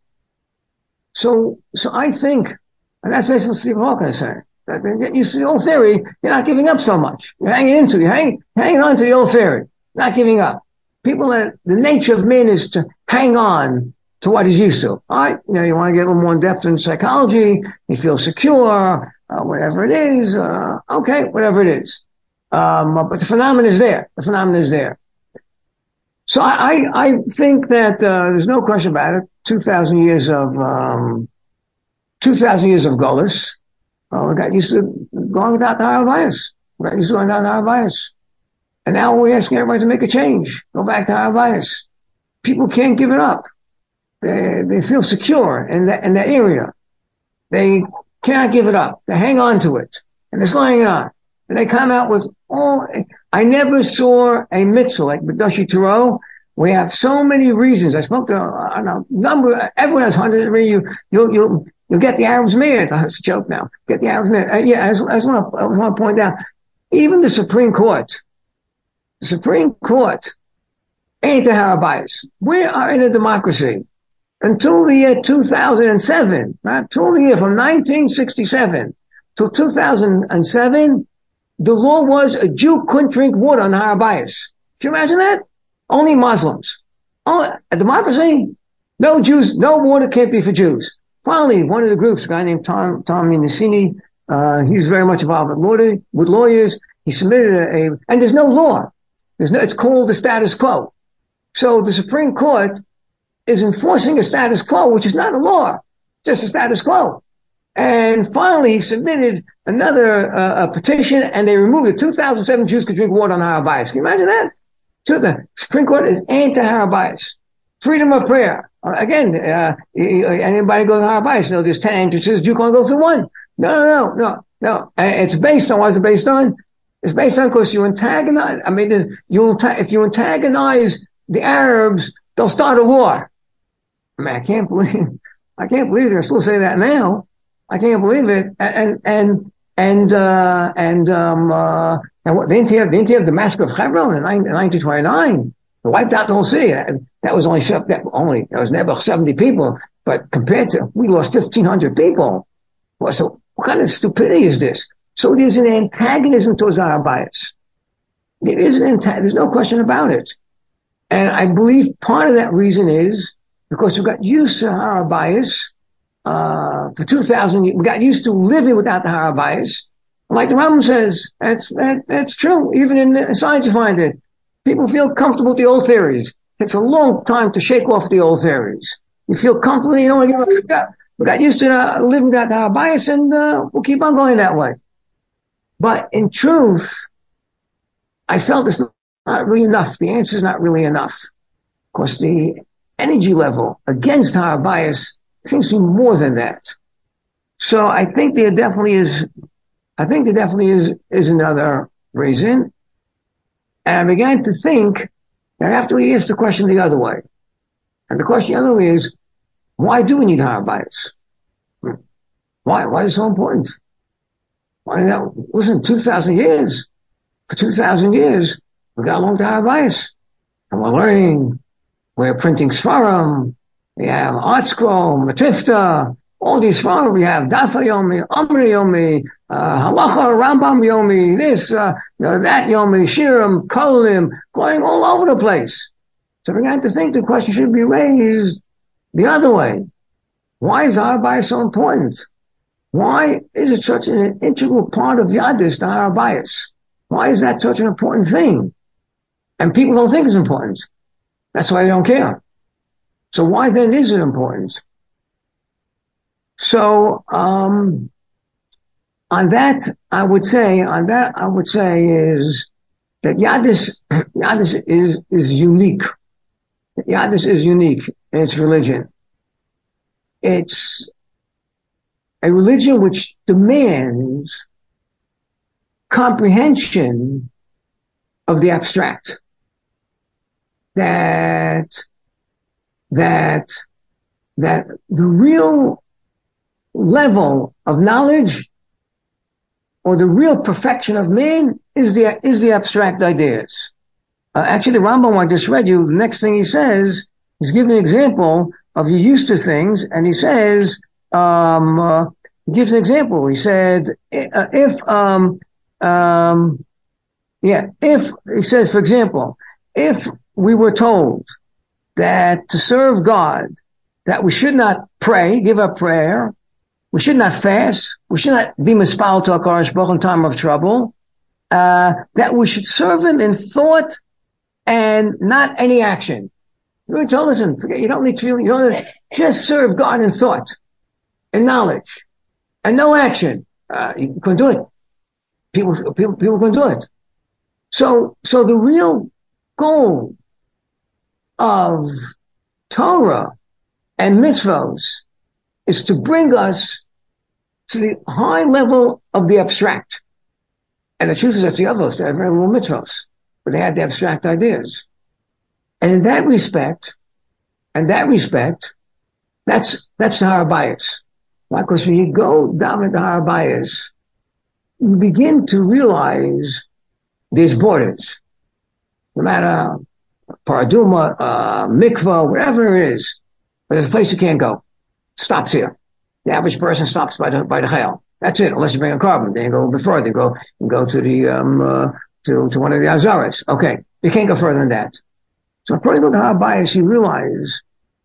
A: So, so I think, and that's basically what Stephen Hawking is saying, that when you get used to the old theory, you're not giving up so much. You're hanging into, you're hanging, hanging on to the old theory, not giving up. People that, the nature of men is to hang on to what he's used to. Alright, you know, you want to get a little more in depth in psychology, you feel secure, uh, whatever it is, uh, okay, whatever it is. Um, but the phenomenon is there. The phenomenon is there. So I, I, I think that, uh, there's no question about it. two thousand years of, um, two thousand years of Golis. Uh, we got used to going without the Harabayas. We got used to going without the Harabayas. And now we're asking everybody to make a change. Go back to Harabayas. people can't give it up. They, they feel secure in that, in that area. They cannot give it up. They hang on to it. And they're sliding on. And they come out with all, I never saw a mitzvah like B'dashi Turo. We have so many reasons. I spoke to a number, everyone has hundreds of reasons. You, you'll, you'll, you'll get the Arabs mad. That's a joke now. Get the Arabs mad. Uh, yeah, I just, I just want to, I just want to point out, even the Supreme Court, the Supreme Court ain't the Har HaBayis. We are in a democracy. Until the year two thousand seven, right? Until the year from nineteen sixty-seven to two thousand seven, the law was a Jew couldn't drink water on the Har HaBayis. Can you imagine that? Only Muslims. Only, a democracy? No Jews, no water can't be for Jews. Finally, one of the groups, a guy named Tom, Tom Minicini, uh, he's very much involved with, lawyer, with lawyers. He submitted a, a, and there's no law. There's no, it's called the status quo. So the Supreme Court is enforcing a status quo, which is not a law, just a status quo. And finally, he submitted another uh, a petition, and they removed it. two thousand seven Jews could drink water on the Har HaBayis. Can you imagine that? So the Supreme Court is anti-Har HaBayis. Freedom of prayer. Uh, again, uh, anybody go to Har HaBayis? You know, there's ten entrances. Jew can't go through one. No, no, no, no, no. And it's based on, what is it based on? It's based on because you antagonize, I mean, you if you antagonize the Arabs, they'll start a war. I mean, I can't believe, I can't believe they still say that now. I can't believe it. And, and, and, uh, and, um, uh, and what, they didn't have, they didn't have the massacre of Hebron in nineteen twenty-nine. They wiped out the whole city. That, that was only, that only, that was never seventy people. But compared to, we lost fifteen hundred people. Well, so what kind of stupidity is this? So there's an antagonism towards Har HaBayis. There is an antagonism. There's no question about it. And I believe part of that reason is because we got used to Har HaBayis, uh, for two thousand years. We got used to living without the Har HaBayis. Like the Rambam says, that's, that, that's true. Even in science you find it. People feel comfortable with the old theories. It takes a long time to shake off the old theories. You feel comfortable, you don't want to give up. We got, we got used to uh, living without the Har HaBayis, and uh, we'll keep on going that way. But in truth, I felt it's not really enough. The answer is not really enough. Because the energy level against Har HaBayis seems to be more than that. So I think there definitely is, I think there definitely is, is another reason. And I began to think that after we asked the question the other way. And the question the other way is, why do we need Har HaBayis? Why? Why is it so important? Why that? Listen, two thousand years. For two thousand years, we got along to Har HaBayis. And we're learning. We're printing Sfarim. We have Art Scroll, Matifta, all these Sfarim. We have Dafa Yomi, Amri Yomi, uh, Halacha, Rambam Yomi, this, uh, you know, that Yomi, Shirim, Kolim, going all over the place. So we began to think the question should be raised the other way. Why is Har HaBayis so important? Why is it such an integral part of Yadis, the Har HaBayis? Why is that such an important thing? And people don't think it's important. That's why they don't care. So why then is it important? So, um, on that, I would say, on that, I would say is that Yadis, Yadis is, is unique. Yadis is unique in its religion. It's a religion which demands comprehension of the abstract. That, that, that the real level of knowledge or the real perfection of man is the, is the abstract ideas. Uh, actually, the Rambam I just read you, the next thing he says, he's giving an example of you used to things, and he says, um, uh, he gives an example. He said, uh, if, um, um, yeah, if, he says, for example, if we were told that to serve God, that we should not pray, give up prayer, we should not fast, we should not be mispal to HaKadosh Baruch Hu in time of trouble, uh, that we should serve Him in thought and not any action. You were told, listen, forget, you don't need to, you don't need, just serve God in thought and knowledge and no action. Uh, you couldn't do it. People, people, people couldn't do it. So, so the real goal of Torah and mitzvos is to bring us to the high level of the abstract. And the truth is that the others, they have very little mitzvos, but they had the abstract ideas. And in that respect, and that respect, that's, that's the Har Bayis. Why? Because when you go down into Har Bayis, you begin to realize there's borders. No matter paraduma, uh, mikvah, whatever it is, but there's a place you can't go. Stops here. The average person stops by the, by the chayil. That's it, unless you bring a carbon. Then you go a little bit further. You go, you go to the, um, uh, to, to one of the Azaras. Okay. You can't go further than that. So according to the Har Bayis, you realize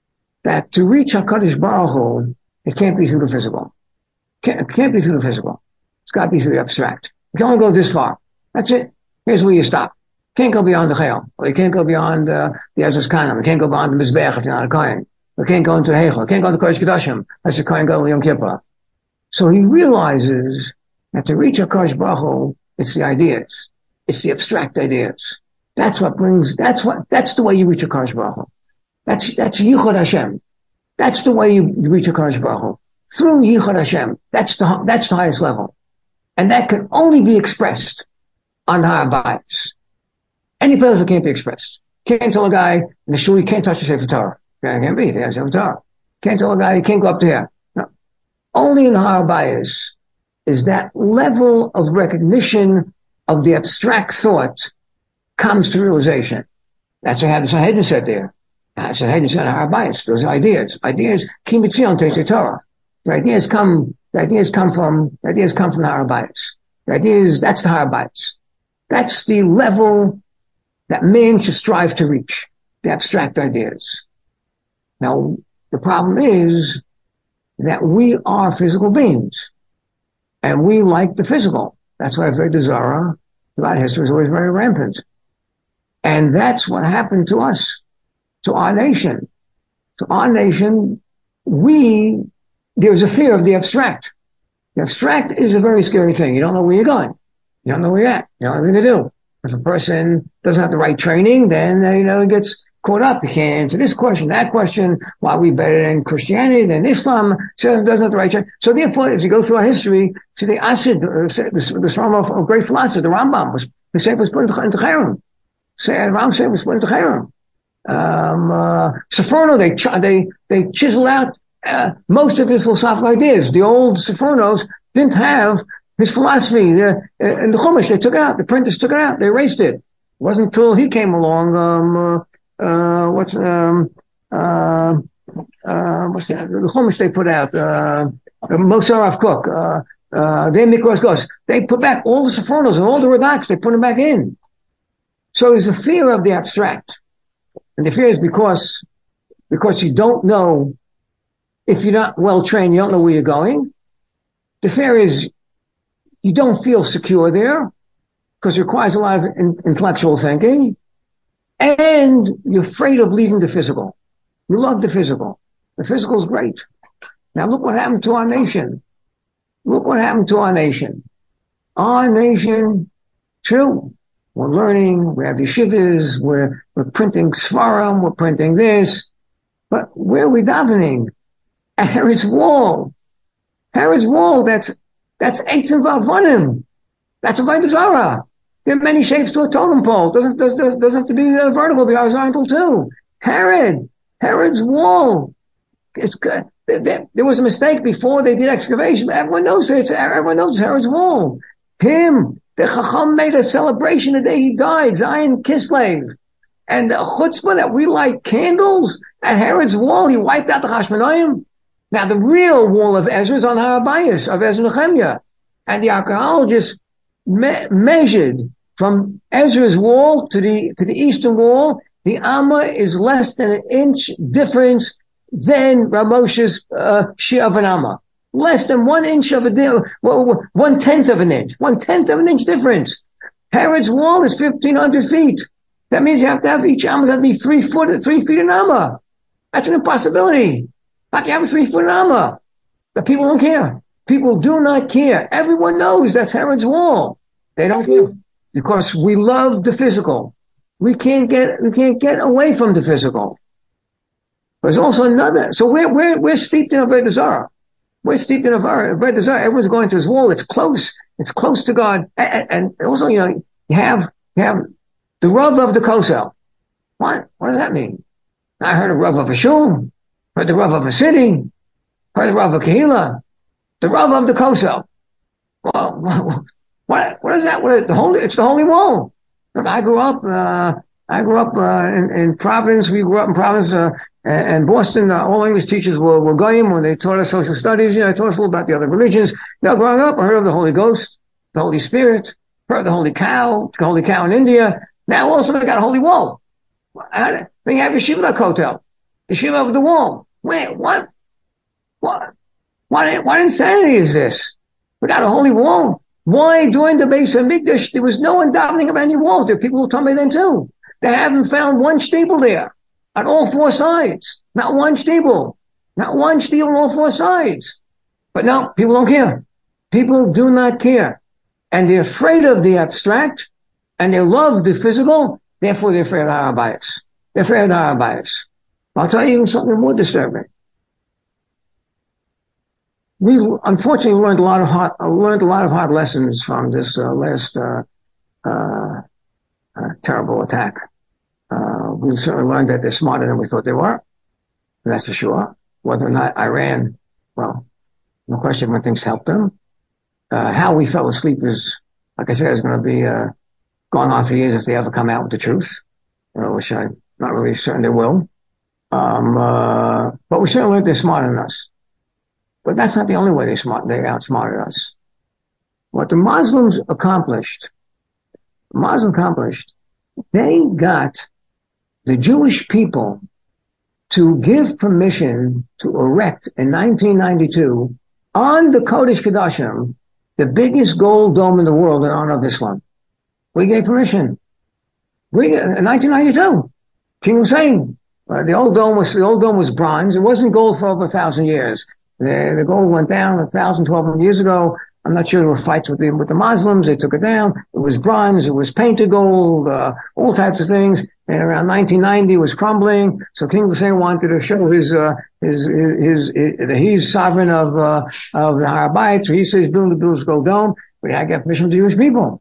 A: that to reach HaKadosh Baruch Hu, it can't be through the physical. Can't, it can't be through the physical. It's got to be through the abstract. You can only go this far. That's it. Here's where you stop. You can't go beyond the chayil. Or you can't go beyond, uh, the Ezras Kanam. You can't go beyond the Mizbeach if you're not a Kohen. You can't go into the Heichel. You can't go into Kodesh Kodashim. That's a Kohen Gadol Yom Kippur. So he realizes that to reach HaKadosh Baruch Hu, it's the ideas. It's the abstract ideas. That's what brings, that's what, that's the way you reach HaKadosh Baruch Hu. That's, that's Yichud Hashem. That's the way you reach HaKadosh Baruch Hu. Through Yichud Hashem. That's the, that's the highest level. And that can only be expressed on the Har Bayis. Any place that can't be expressed. Can't tell a guy in the shul, you can't touch the Sefer Torah. Can't be, there's Sefer Torah. Can't tell a guy, you can't go up to here. No. Only in the Har Bayis is that level of recognition of the abstract thought comes to realization. That's what the Sanhedrin said there. The Sanhedrin said in Har Bayis. Those are ideas. Ideas, Ki Mitzion Tetzei Torah. The ideas come, the ideas come from, the ideas come from the Har Bayis. The ideas, that's the Har Bayis. That's the level that man should strive to reach. The abstract ideas. Now, the problem is that we are physical beings. And we like the physical. That's why Avodah Zarah throughout history is always very rampant. And that's what happened to us, to our nation. To our nation, we, there's a fear of the abstract. The abstract is a very scary thing. You don't know where you're going. You don't know where you're at. You don't know what you're going to do. If a person doesn't have the right training, then, uh, you know, he gets caught up. You can't answer this question, that question. Why are we better than Christianity, than Islam? So it doesn't have the right training. So therefore, if you go through our history, see the Asid, uh, the, the Swarm of, of great philosopher, the Rambam, was, the Sefer was put into, into Cherem. Say, Ram Sefer was put into Cherem. Um, uh, Seforno, they, ch- they, they chisel out, uh, most of his philosophical ideas. The old Sefornos didn't have his philosophy. The, uh, in the Chumash, they took it out. The printers took it out. They erased it. It wasn't until he came along, um, uh, uh, what's, um, uh, uh, what's that? The Chumash they put out, uh, Moshe Rav Kook, uh, uh, they Mikros Gos. They put back all the Sefornos and all the Radak. They put them back in. So there's a fear of the abstract. And the fear is because, because you don't know, if you're not well trained, you don't know where you're going. The fear is you don't feel secure there because it requires a lot of in, intellectual thinking. And you're afraid of leaving the physical. You love the physical. The physical is great. Now look what happened to our nation. Look what happened to our nation. Our nation, true. We're learning, we have yeshivas, we're, we're printing Sfarim, we're printing this. But where are we davening? At Herod's Wall. Herod's Wall, that's, that's Eitzim V'Avonim. That's a Avodah Zarah. There are many shapes to a totem pole. Doesn't, doesn't, doesn't have to be uh, vertical, be horizontal too. Herod. Herod's Wall. It's good. There, there was a mistake before they did excavation. Everyone knows it. Everyone knows Herod's Wall. Him. The Chacham made a celebration the day he died, Zion Kislev. And the chutzpah that we light candles at Herod's Wall, he wiped out the Hashmonaim. Now the real wall of Ezra is on Har Bayis, of Ezra Nehemiah. And the archaeologists me- measured from Ezra's wall to the, to the eastern wall, the Amma is less than an inch difference than Ramosha's, uh, Shia of an Amma. Less than one inch of a, di- one tenth of an inch. One tenth of an inch difference. Herod's Wall is fifteen hundred feet. That means you have to have each Amma have to be three foot, three feet an Amma. That's an impossibility. How can you have a three foot an Amma? But people don't care. People do not care. Everyone knows that's Herod's Wall. They don't care because we love the physical. we can't get, we can't get away from the physical. There's also another, so we're, we're, we're steeped in Avodah Zarah. We're steeped in Avodah Zarah. Everyone's going to this wall. It's close. It's close to God. And, and also, you know, you have, you have the Rav of the Kosel. What? What does that mean? I heard a Rav of a shul, heard the Rav of a city, heard the Rav of Kehila, the Rav of the Kosel. Well, what, what is that? What is the holy, it's the holy wall. I grew up, uh, I grew up, uh, in, in Providence. We grew up in Providence, uh, and Boston. Uh, all English teachers were, were goyim when they taught us social studies. You know, they taught us a little about the other religions. Now, growing up, I heard of the Holy Ghost, the Holy Spirit, heard of the Holy Cow, the Holy Cow in India. Now also I got a holy wall. Then you have Yeshiva Kotel, Yeshiva of the wall. Wait, what? What? What, what insanity is this? We got a holy wall. Why during the base of Mikdash, there was no one davening about any walls? There are people who told me then too. They haven't found one steeple there on all four sides. Not one steeple. Not one steeple on all four sides. But no, people don't care. People do not care. And they're afraid of the abstract, and they love the physical, therefore they're afraid of the Har HaBayis. They're afraid of the Har HaBayis. I'll tell you even something more disturbing. We unfortunately learned a lot of hard, learned a lot of hard lessons from this uh, last uh, uh, uh, terrible attack. Uh, we certainly learned that they're smarter than we thought they were. That's for sure. Whether or not Iran, well, no question when things helped them. Uh, how we fell asleep is, like I said, is going to be uh, going on for years if they ever come out with the truth, uh, which I'm not really certain they will. Um, uh, but we certainly learned they're smarter than us. But that's not the only way they smart, they outsmarted us. What the Muslims accomplished, the Muslims accomplished, they got the Jewish people to give permission to erect in nineteen ninety-two on the Kodesh Kodashim, the biggest gold dome in the world in honor of Islam. We gave permission. We, in nineteen ninety-two, King Hussein, uh, the old dome was, the old dome was bronze. It wasn't gold for over a thousand years. The, the gold went down a thousand, twelve hundred years ago. I'm not sure there were fights with the, with the Muslims. They took it down. It was bronze. It was painted gold, uh, all types of things. And around nineteen ninety, it was crumbling. So King Hussein wanted to show his, uh, his, his, his, his he's sovereign of, uh, of the Har HaBayit. So he says, build the biggest gold dome. We had to get permission to Jewish people.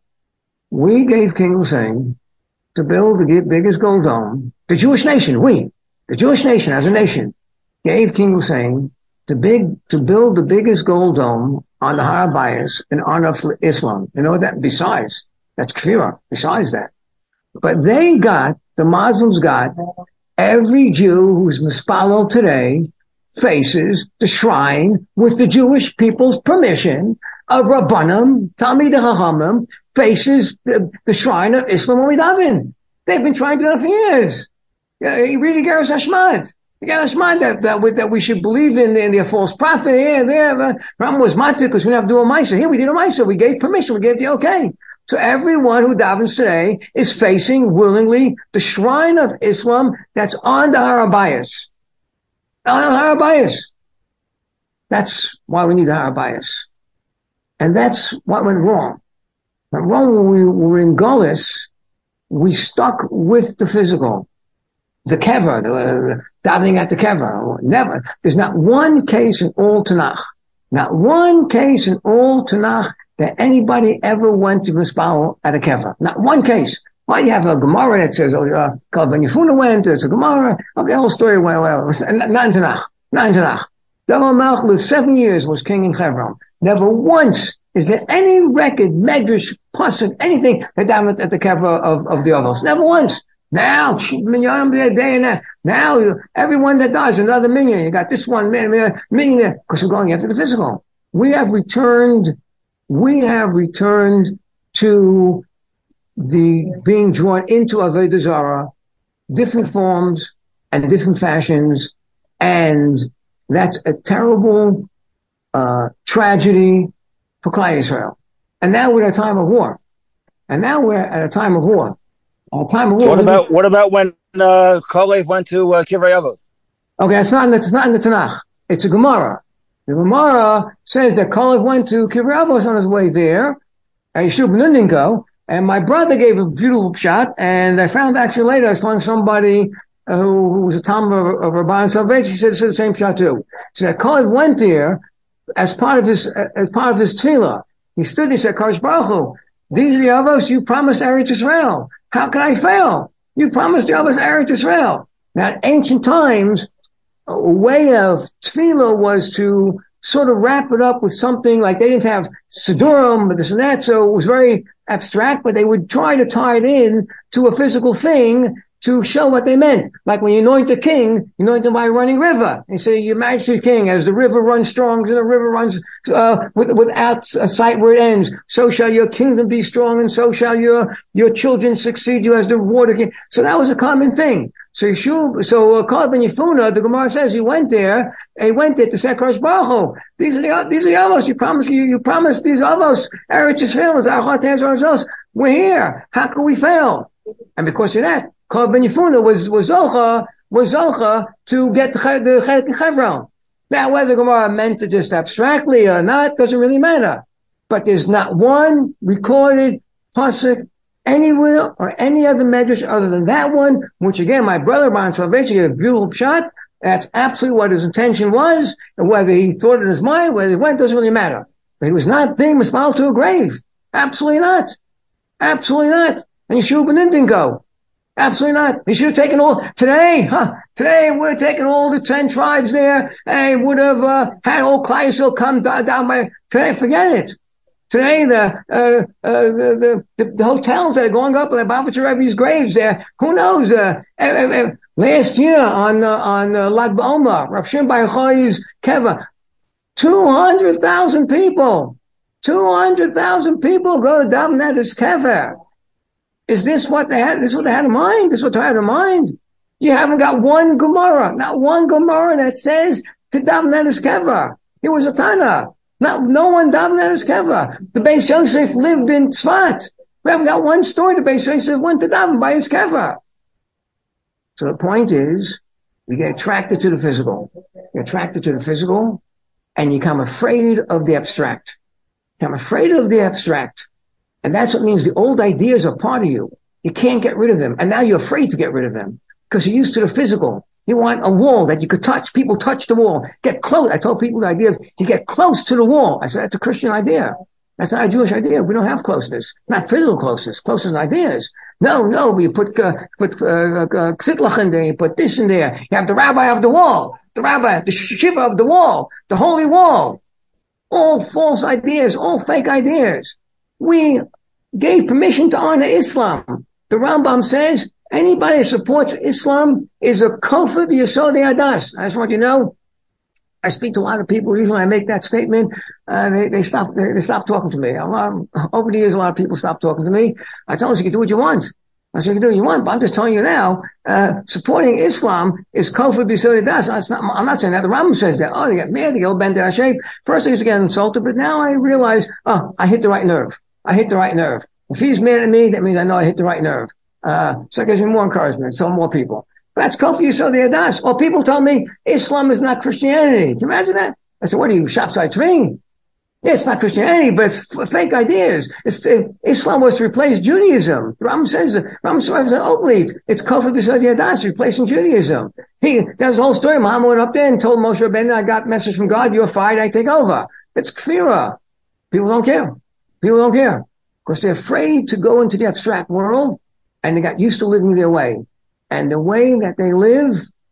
A: We gave King Hussein to build the biggest gold dome. The Jewish nation, we, the Jewish nation as a nation, gave King Hussein to big, to build the biggest gold dome on the Har HaBayis in honor of Islam. You know that? Besides, that's kfirah. Besides that. But they got, the Muslims got, every Jew who's mispalel today faces the shrine with the Jewish people's permission of Rabbanim, Talmidei Chachamim, faces the, the shrine of Islam when we daven. They've been trying to do that for years. You read Igeres Hashmad. Igeres Hashmad that, that, we, that we should believe in, in the false prophet here and there. The Rambam was matir because we didn't have to do a Maisa. Here we did a Maisa. We gave permission. We gave the okay. So everyone who davens today is facing willingly the shrine of Islam that's on the Har HaBayis. On the Har HaBayis. That's why we need the Har HaBayis. And that's what went wrong. Went wrong when we were in Golis, we stuck with the physical. The kever, the, the davening at the kever. Never. There's not one case in all Tanakh. Not one case in all Tanakh that anybody ever went to mispal at a kever. Not one case. Well, you have a Gemara that says, oh, uh, Ben Yefuna went, it's a Gemara. Okay, the whole story, well, well, not in Tanakh. Not in Tanakh. David Melch lived seven years, was king in Hebron. Never once is there any record, medrash, pasuk, anything that davened at the kever of, of the others. Never once. Now, minyanim there, day and night. Now, everyone that dies, another million. You got this one million, million there, because we're going after the physical. We have returned, we have returned to the being drawn into Avodah Zarah, different forms and different fashions, and that's a terrible uh tragedy for Klal Yisrael. And now we're at a time of war. And now we're at a time of war. A time of war.
B: What about what about when uh Kalev went to uh, Kivrei Avos?
A: Okay, it's not in the, it's not in the Tanakh. It's a Gemara. The Gemara says that Kalev went to Kivrei Avos on his way there. And Yeshua ben Nun didn't go. And my brother gave a beautiful shot, and I found actually later, I was telling somebody uh, who, who was a Talmud of, of Rabban Salvation, he said, said the same shot too. So that Kalev went there as part of his, as part of his tefillah. He stood, he said, Kadosh Baruch Hu, these are the avos you promised Eretz Israel. How can I fail? You promised the avos Eretz Israel. Now, in ancient times, a way of tefillah was to sort of wrap it up with something like they didn't have Sidurim, this and that, so it was very abstract, but they would try to tie it in to a physical thing to show what they meant. Like when you anoint the king, you anoint him by a running river. You say, Your Majesty King, as the river runs strong, as the river runs uh, with, without a sight where it ends, so shall your kingdom be strong, and so shall your your children succeed you as the water king. So that was a common thing. So Yeshua, so uh, Kalev ben Yefuna, the Gemara says he went there, he went there to say, Kadosh Baruch Hu, these are the, these are the avos, you promised, you, you promised these avos, Eretz Yisrael, Zachat ourselves, we're here, how can we fail? And because of that, Kalev ben Yefuna was, was Zocha, was Zocha to get the, the Chet Chevron. Now, whether the Gemara meant it just abstractly or not, doesn't really matter. But there's not one recorded pasuk anywhere or any other medrash other than that one, which again, my brother Ron Salvation gave a beautiful shot. That's absolutely what his intention was, and whether he thought it in his mind, whether he went, doesn't really matter. But he was not being mismal to a grave. Absolutely not. Absolutely not. And Yeshua ben Nun didn't go. Absolutely not. He should have taken all, today, huh, today would have taken all the ten tribes there, and would have, uh, had all Klal Yisrael come down, down by, today, forget it. Today, the, uh, uh, the, the, the hotels that are going up with the Babachar Rebbe's graves there, who knows, uh, uh, uh last year on, uh, on, uh, Lag BaOmer, Rav Shimon Bar Yochai's Keva, two hundred thousand people, two hundred thousand people go to daven at his Kever. Is this what they had, this is what they had in mind? This is what they had in mind? You haven't got one Gemara, not one Gemara that says to daven at his Kever. He was a Tana. Not, no one davened at his keva. The Beis Yosef lived in Tzfat. We haven't got one story. The Beis Yosef went to daven by his keva. So the point is, we get attracted to the physical. You're attracted to the physical, and you become afraid of the abstract. You become afraid of the abstract. And that's what means the old ideas are part of you. You can't get rid of them. And now you're afraid to get rid of them because you're used to the physical. You want a wall that you could touch. People touch the wall. Get close. I told people the idea of you get close to the wall. I said, that's a Christian idea. That's not a Jewish idea. We don't have closeness. Not physical closeness. Closeness ideas. No, no, but you put, uh, put, uh, uh, Ksitlach in there. You put this in there. You have the rabbi of the wall. The rabbi, the shiva of the wall. The holy wall. All false ideas. All fake ideas. We gave permission to honor Islam. The Rambam says, anybody who supports Islam is a kofar b'yesodei hadas. I just want you to know, I speak to a lot of people. Usually I make that statement, uh, they, they stop, they, they stop talking to me. A lot, over the years, a lot of people stop talking to me. I tell them, you can do what you want. I said, you can do what you want, but I'm just telling you now, uh, supporting Islam is kofar b'yesodei hadas. I'm not saying that. The Rambam says that. Oh, they get mad, they get all bent out of shape. First I used to get insulted, but now I realize, oh, I hit the right nerve. I hit the right nerve. If he's mad at me, that means I know I hit the right nerve. Uh, so it gives me more encouragement, so more people. But that's kofar b'yesodei hadas. Or people tell me Islam is not Christianity. Can you imagine that? I said, what are you, shopside tzvi? Yeah, it's not Christianity, but it's f- fake ideas. It's, uh, Islam was to replace Judaism. The Rambam says, Rambam says openly, it's kofar b'yesodei hadas, replacing Judaism. He, that was the whole story. Muhammad went up there and told Moshe Rabbeinu, I got a message from God, you're fired, I take over. It's kfirah. People don't care. People don't care. Because they're afraid to go into the abstract world, and they got used to living their way. And the way that they live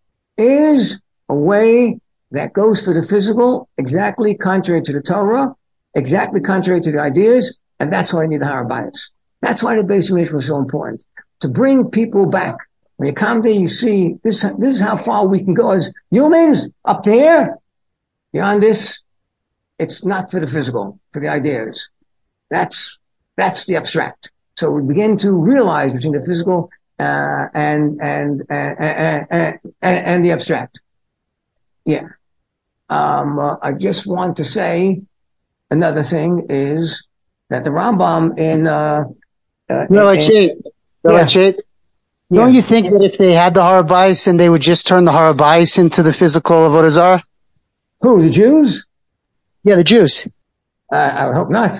A: is a way that goes for the physical, exactly contrary to the Torah, exactly contrary to the ideas, and that's why I need the Har HaBayis. That's why the Beis Hamikdash was so important. To bring people back. When you come there, you see, this, this is how far we can go as humans, up to here. Beyond this, it's not for the physical, for the ideas. That's, that's the abstract. So we begin to realize between the physical uh, and, and, uh, and, and, and the abstract. Yeah. Um, uh, I just want to say another thing is that the Rambam in, uh, uh,
C: Rabbi Chait, Rabbi Chait, don't you think that if they had the Har HaBayis and they would just turn the Har HaBayis into the physical Avodah Zarah?
A: Who, the Jews?
C: Yeah, the Jews.
A: Uh, I would hope not.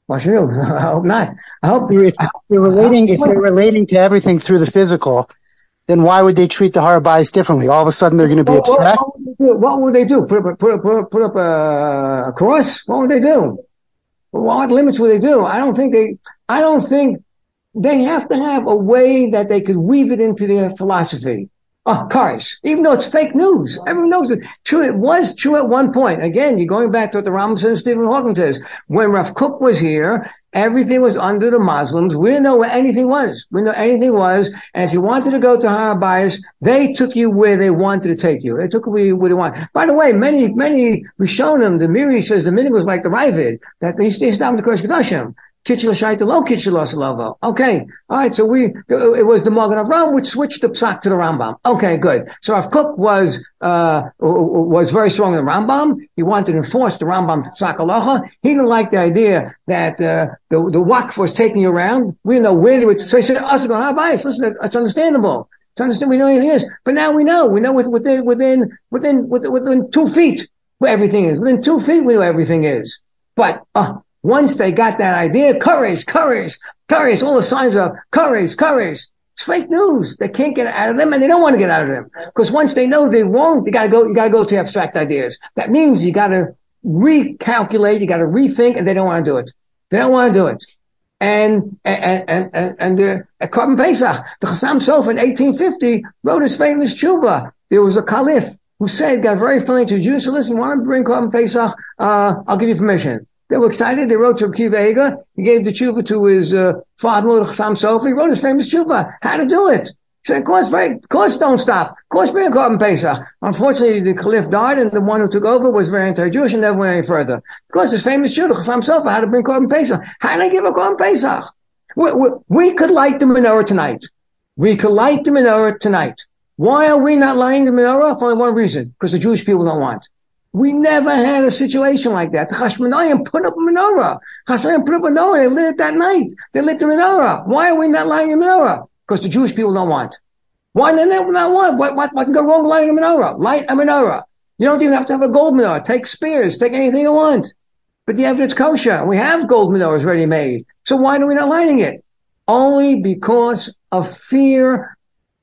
A: What should I do? I hope not. I hope
C: if they're relating, if they're relating to everything through the physical, then why would they treat the Har Bayis differently? All of a sudden, they're going to be
A: what,
C: abstract.
A: What, what, would they do? What would they do? Put up, put up, put up, put up a, a cross? What would they do? What limits would they do? I don't think they. I don't think they have to have a way that they could weave it into their philosophy. Oh, cars. Even though it's fake news. Everyone knows it. True, it was true at one point. Again, you're going back to what the Rambam says and Stephen Hawking says. When Rav Kook was here, everything was under the Muslims. We didn't know where anything was. We didn't know anything was. And if you wanted to go to Har Bayis, they took you where they wanted to take you. They took you where they wanted. By the way, many, many Rishonim, the Miri says the meaning was like the Ravid, that they, they stopped the Kodesh Kodashim. Kitchel Shaita Lo, Kitchel Lovo. Okay. All right. So we, it was the Magen Avraham which switched the psak to the Rambam. Okay, good. So Rav Kook was, uh, was very strong in the Rambam. He wanted to enforce the Rambam psak halacha. He didn't like the idea that, uh, the, the Waqf was taking you around. We didn't know where they would, so he said, us go Har Bayis. Listen, it's understandable. It's understandable. We know anything is. But now we know. We know within, within, within, within, within two feet where everything is. Within two feet we know everything is. But, uh, once they got that idea, courage, courage, courage, all the signs of courage, courage. It's fake news. They can't get out of them and they don't want to get out of them. Because once they know they're wrong, you gotta go, you gotta go to abstract ideas. That means you gotta recalculate, you gotta rethink, and they don't want to do it. They don't want to do it. And, and, and, and, and uh, at Korban Pesach, the Chassam Sofer in eighteen fifty wrote his famous tshuva. There was a caliph who said, got very friendly to the Jews, so listen, want to bring Korban Pesach, uh, I'll give you permission. They were excited. They wrote to Rabbi Akiva Eiger. He gave the tshuva to his uh, father-in-law, the Chassam Sofer. He wrote his famous tshuva, how to do it. He said, of course, right, of course, don't stop. Of course, bring a Korban Pesach. Unfortunately, the caliph died, and the one who took over was very anti-Jewish and never went any further. Of course, his famous tshuva, Chassam Sofer, how to bring Korban Pesach. How do I give a Korban Pesach? We, we, we could light the menorah tonight. We could light the menorah tonight. Why are we not lighting the menorah? For only one reason, because the Jewish people don't want. We never had a situation like that. The Chashmonayim put up a menorah. Chashmonayim put up a menorah. They lit it that night. They lit the menorah. Why are we not lighting a menorah? Because the Jewish people don't want. Why do they not want? What, what, what can go wrong with lighting a menorah? Light a menorah. You don't even have to have a gold menorah. Take spears. Take anything you want. But the evidence kosher. We have gold menorahs ready made. So why are we not lighting it? Only because of fear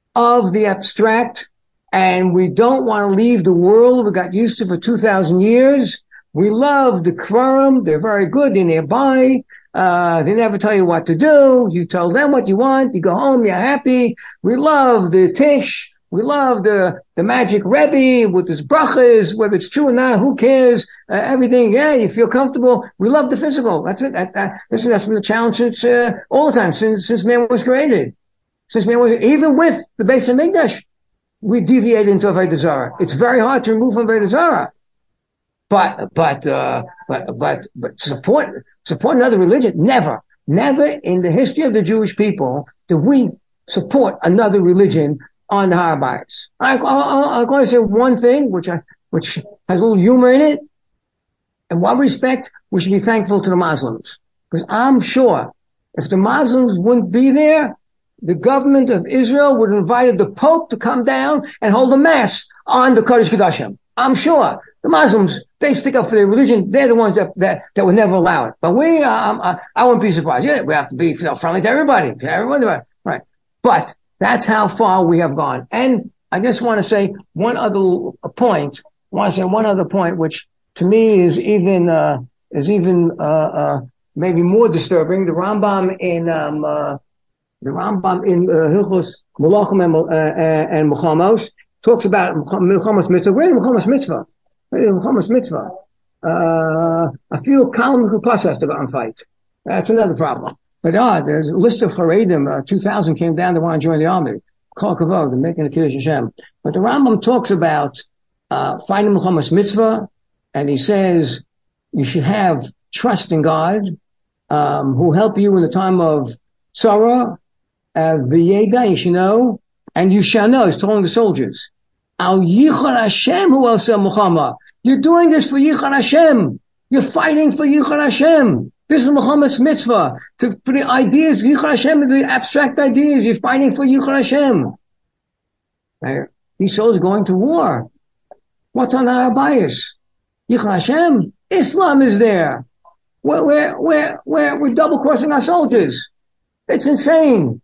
A: of the abstract. And we don't want to leave the world we got used to for two thousand years. We love the Kvarim. They're very good. They're nearby. Uh, they never tell you what to do. You tell them what you want. You go home. You're happy. We love the Tish. We love the, the magic Rebbe with his brachas, whether it's true or not. Who cares? Uh, everything. Yeah, you feel comfortable. We love the physical. That's it. That, that, listen, that's been the challenge since, uh, all the time, since, since man was created. Since man was, even with the Beis Hamikdash. We deviate into Avodah Zarah. It's very hard to remove from Avodah Zarah. But, but, uh, but, but, but support, support another religion? Never. Never in the history of the Jewish people do we support another religion on the Har Bayis. I, I, I'm going to say one thing, which I, which has a little humor in it. In one respect, we should be thankful to the Muslims. Because I'm sure if the Muslims wouldn't be there, the government of Israel would have invited the Pope to come down and hold a mass on the Kodesh Kodashim. I'm sure the Muslims, they stick up for their religion. They're the ones that, that, that would never allow it. But we, um, I, I wouldn't be surprised. Yeah, we have to be, you know, friendly to everybody. Everyone, right. But that's how far we have gone. And I just want to say one other point. I want to say one other point, which to me is even, uh, is even, uh, uh, maybe more disturbing. The Rambam in, um, uh, The Rambam in Hilchos Melachim and, uh, and Milchamos talks about Milchamos Mitzvah. Where is Milchamos Mitzvah? Where is Milchamos Mitzvah? Uh, I feel Kalam Kupas has to go and fight. That's another problem. But ah, there's a list of Charedim, uh, two thousand came down to want to join the army. Kol Kavod, they're making the Kiddush Hashem. But the Rambam talks about, uh, fighting Milchamos Mitzvah, and he says you should have trust in God, um, who will help you in the time of sorrow. Uh, V'yeda, you should know, and you shall know, he's telling the soldiers. Al Yichud Hashem hu aseh Muhammad. You're doing this for Yichud Hashem. You're fighting for Yichud Hashem. This is Muhammad's mitzvah. To put the ideas, Yichud Hashem, the abstract ideas, you're fighting for Yichud Hashem. Right? These soldiers are going to war. What's on the Har Bayis? Yichud Hashem? Islam is there. we're, we're, we're, we're, we're double crossing our soldiers. It's insane.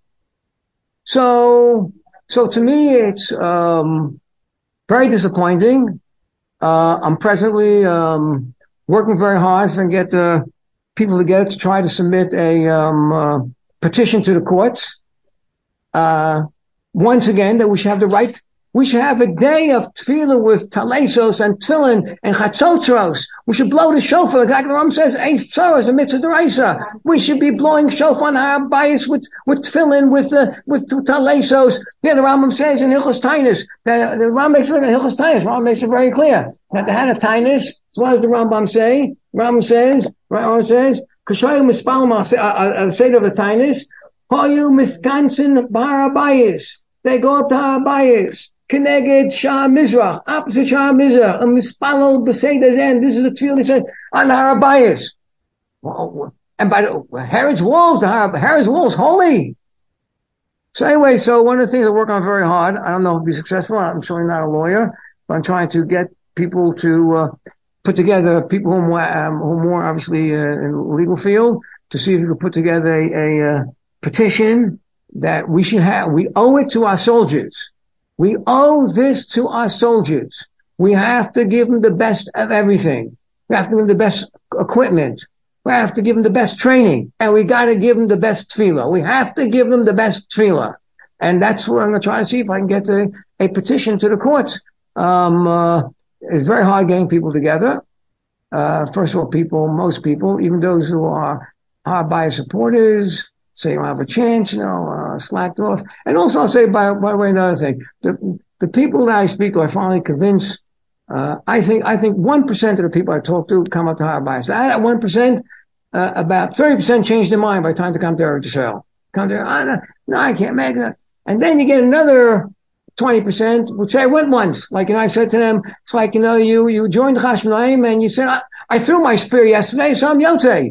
A: So, so to me, it's, um, very disappointing. Uh, I'm presently, um, working very hard to get the people together to try to submit a, um, uh, petition to the courts. Uh, once again, that we should have the right, we should have a day of tefillah with talesos and tefillin and chatzotros. We should blow the shofar. Like the Ram says, Eis Tzoros, a mitzvah d'oraisa. We should be blowing shofar on our bias with, with tefillin, with, uh, with talesos. Yeah, the Rambam says in Hilchos Tainus, that the Rambam makes it in Hilchos Tainus, Rambam makes it very clear that they had a Tainus. So what does the Rambam say? Rambam says, Rambam says, Kashayu mispalma, a seder of the Tainus, Hoyu miskansin barabayis. They go up to Harabayis. Keneged Shah Mizrach, opposite Shah Mizrach, and Mispalal B'Seder Zen. This is the tefillah he said on the Harabayis. Well, and by the Herod's walls, the Har- Herod's walls holy. So anyway, so one of the things I work on very hard. I don't know if I'll be successful. I'm certainly not a lawyer, but I'm trying to get people to uh, put together people who are, um, who are more obviously uh, in the legal field to see if we can put together a, a uh, petition that we should have. We owe it to our soldiers. We owe this to our soldiers. We have to give them the best of everything. We have to give them the best equipment. We have to give them the best training. And we got to give them the best tefillah. We have to give them the best tefillah. And that's what I'm going to try to see if I can get a, a petition to the courts. Um, uh, it's very hard getting people together. Uh, first of all, people, most people, even those who are hard bias supporters, say you don't have a chance, you know, uh, slacked off. And also I'll say, by, by the way, another thing. The, the people that I speak to, I finally convince, uh, I think, I think one percent of the people I talk to come up to higher bias. Out of that one percent, uh, about thirty percent change their mind by the time they come to Eretz Yisrael. Come to, oh, no, no, I can't make that. And then you get another twenty percent, which I went once. Like, you know, I said to them, it's like, you know, you, you joined the Chashmonaim and you said, I, I threw my spear yesterday, so I'm Yotzei.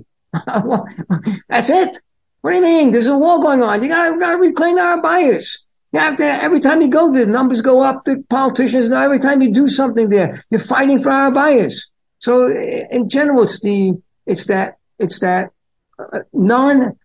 A: That's it. What do you mean? There's a war going on. You gotta, you gotta reclaim our bias. You have to, every time you go there, the numbers go up, the politicians know every time you do something there, you're fighting for our bias. So in general, it's the, it's that, it's that uh, non,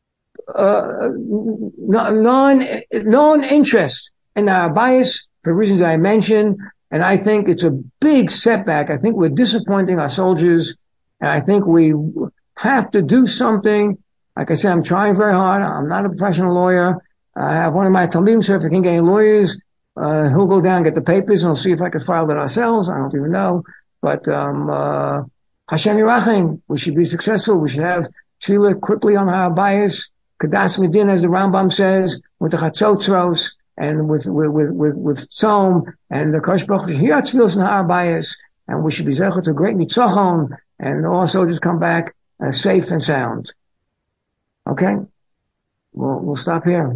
A: uh, non, non-interest in our bias for reasons I mentioned. And I think it's a big setback. I think we're disappointing our soldiers. And I think we have to do something. Like I said, I'm trying very hard. I'm not a professional lawyer. I have one of my talmidim, so if we can get any lawyers, uh, he'll go down and get the papers and we'll see if I can file it ourselves. I don't even know. But, um, uh, Hashem Yirachim, we should be successful. We should have tefillah quickly on our bias. Kadas Medin, as the Rambam says, with the Chatzotros and with, with, with, with, with Tzom and the Kosh Baruch Hu, here are tefillahs in our bias. And we should be zecher to great nitzachon and all soldiers come back uh, safe and sound. Okay, we'll we'll stop here.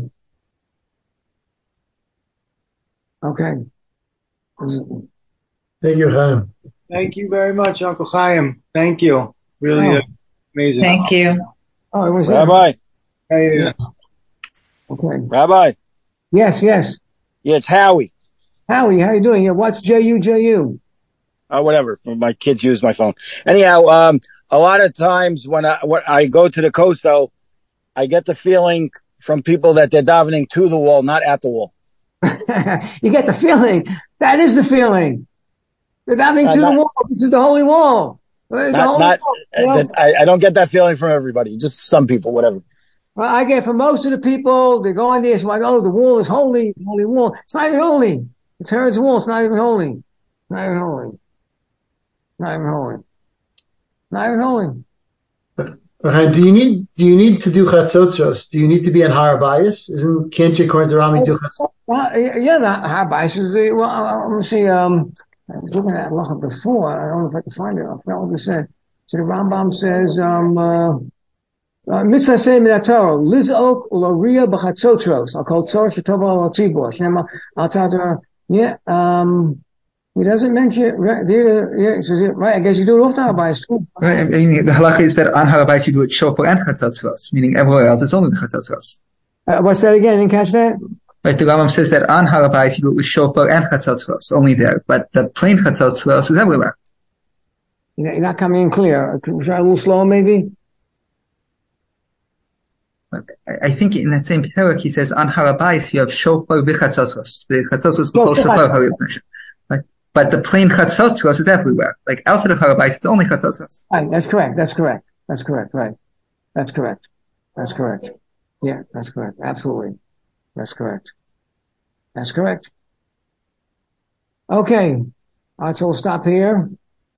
A: Okay.
D: Thank you, Chaim.
E: Thank you very much, Uncle Chaim. Thank you. Really oh. amazing.
F: Thank you.
A: Oh, it was
B: Rabbi.
E: Hey, yeah.
A: Okay.
B: Rabbi.
A: Yes, yes.
B: Yeah, it's Howie.
A: Howie, how you doing? Yeah, what's J U J U?
B: Oh, whatever. My kids use my phone. Anyhow, um, a lot of times when I when I go to the Kosto, I get the feeling from people that they're davening to the wall, not at the wall.
A: You get the feeling. That is the feeling. They're davening uh, to not, the wall. This is the holy wall. The
B: not,
A: holy
B: not,
A: wall you know?
B: I, I don't get that feeling from everybody. Just some people, whatever.
A: Well, I get from most of the people, they go on there, it's like, oh, the wall is holy, the holy wall. It's not even holy. It's Herod's wall. It's not even holy. Not even holy. Not even holy. Not even holy.
D: Okay, do you need do you need to do chatzotros? Do you need to be on Har Bayis? Isn't can't you according to Rami do chatzotros?
A: Well, yeah, the Har Bayis is the well. Let me see. Um, I was looking at Halacha before. I don't know if I can find it. I forgot what it said. So the Rambam says, um, uh, mitzvah say min Torah lizok uloria b'chatzotros. I'll call tzor shetova al tzibor. Shnema al tzadar. Yeah. Um. He doesn't mention it, right? Yeah, he says it, right. I guess you do it off the Har Bayis too.
G: Right. I mean, the halacha is that on Har Bayis you do it shofar and chatzotros, meaning everywhere else it's only the chatzotros.
A: Uh, what's that again? I didn't catch that.
G: Right. The Rambam says that on Har Bayis you do it with shofar and chatzotros, only there. But the plain chatzotros is everywhere.
A: You're not coming in clear. Try a little slower, maybe.
G: I think in that same parak he says on Har HaBayis you have shofar v'chatzotzros. The chatzotzros b'chol shofar. Right? But the plain chatzotzros is everywhere. Like outside of Har HaBayis, it's only chatzotzros.
A: Right, that's correct. That's correct. That's correct. Right. That's correct. That's correct. Yeah, that's correct. Absolutely. That's correct. That's correct. Okay. All right, so we'll stop here.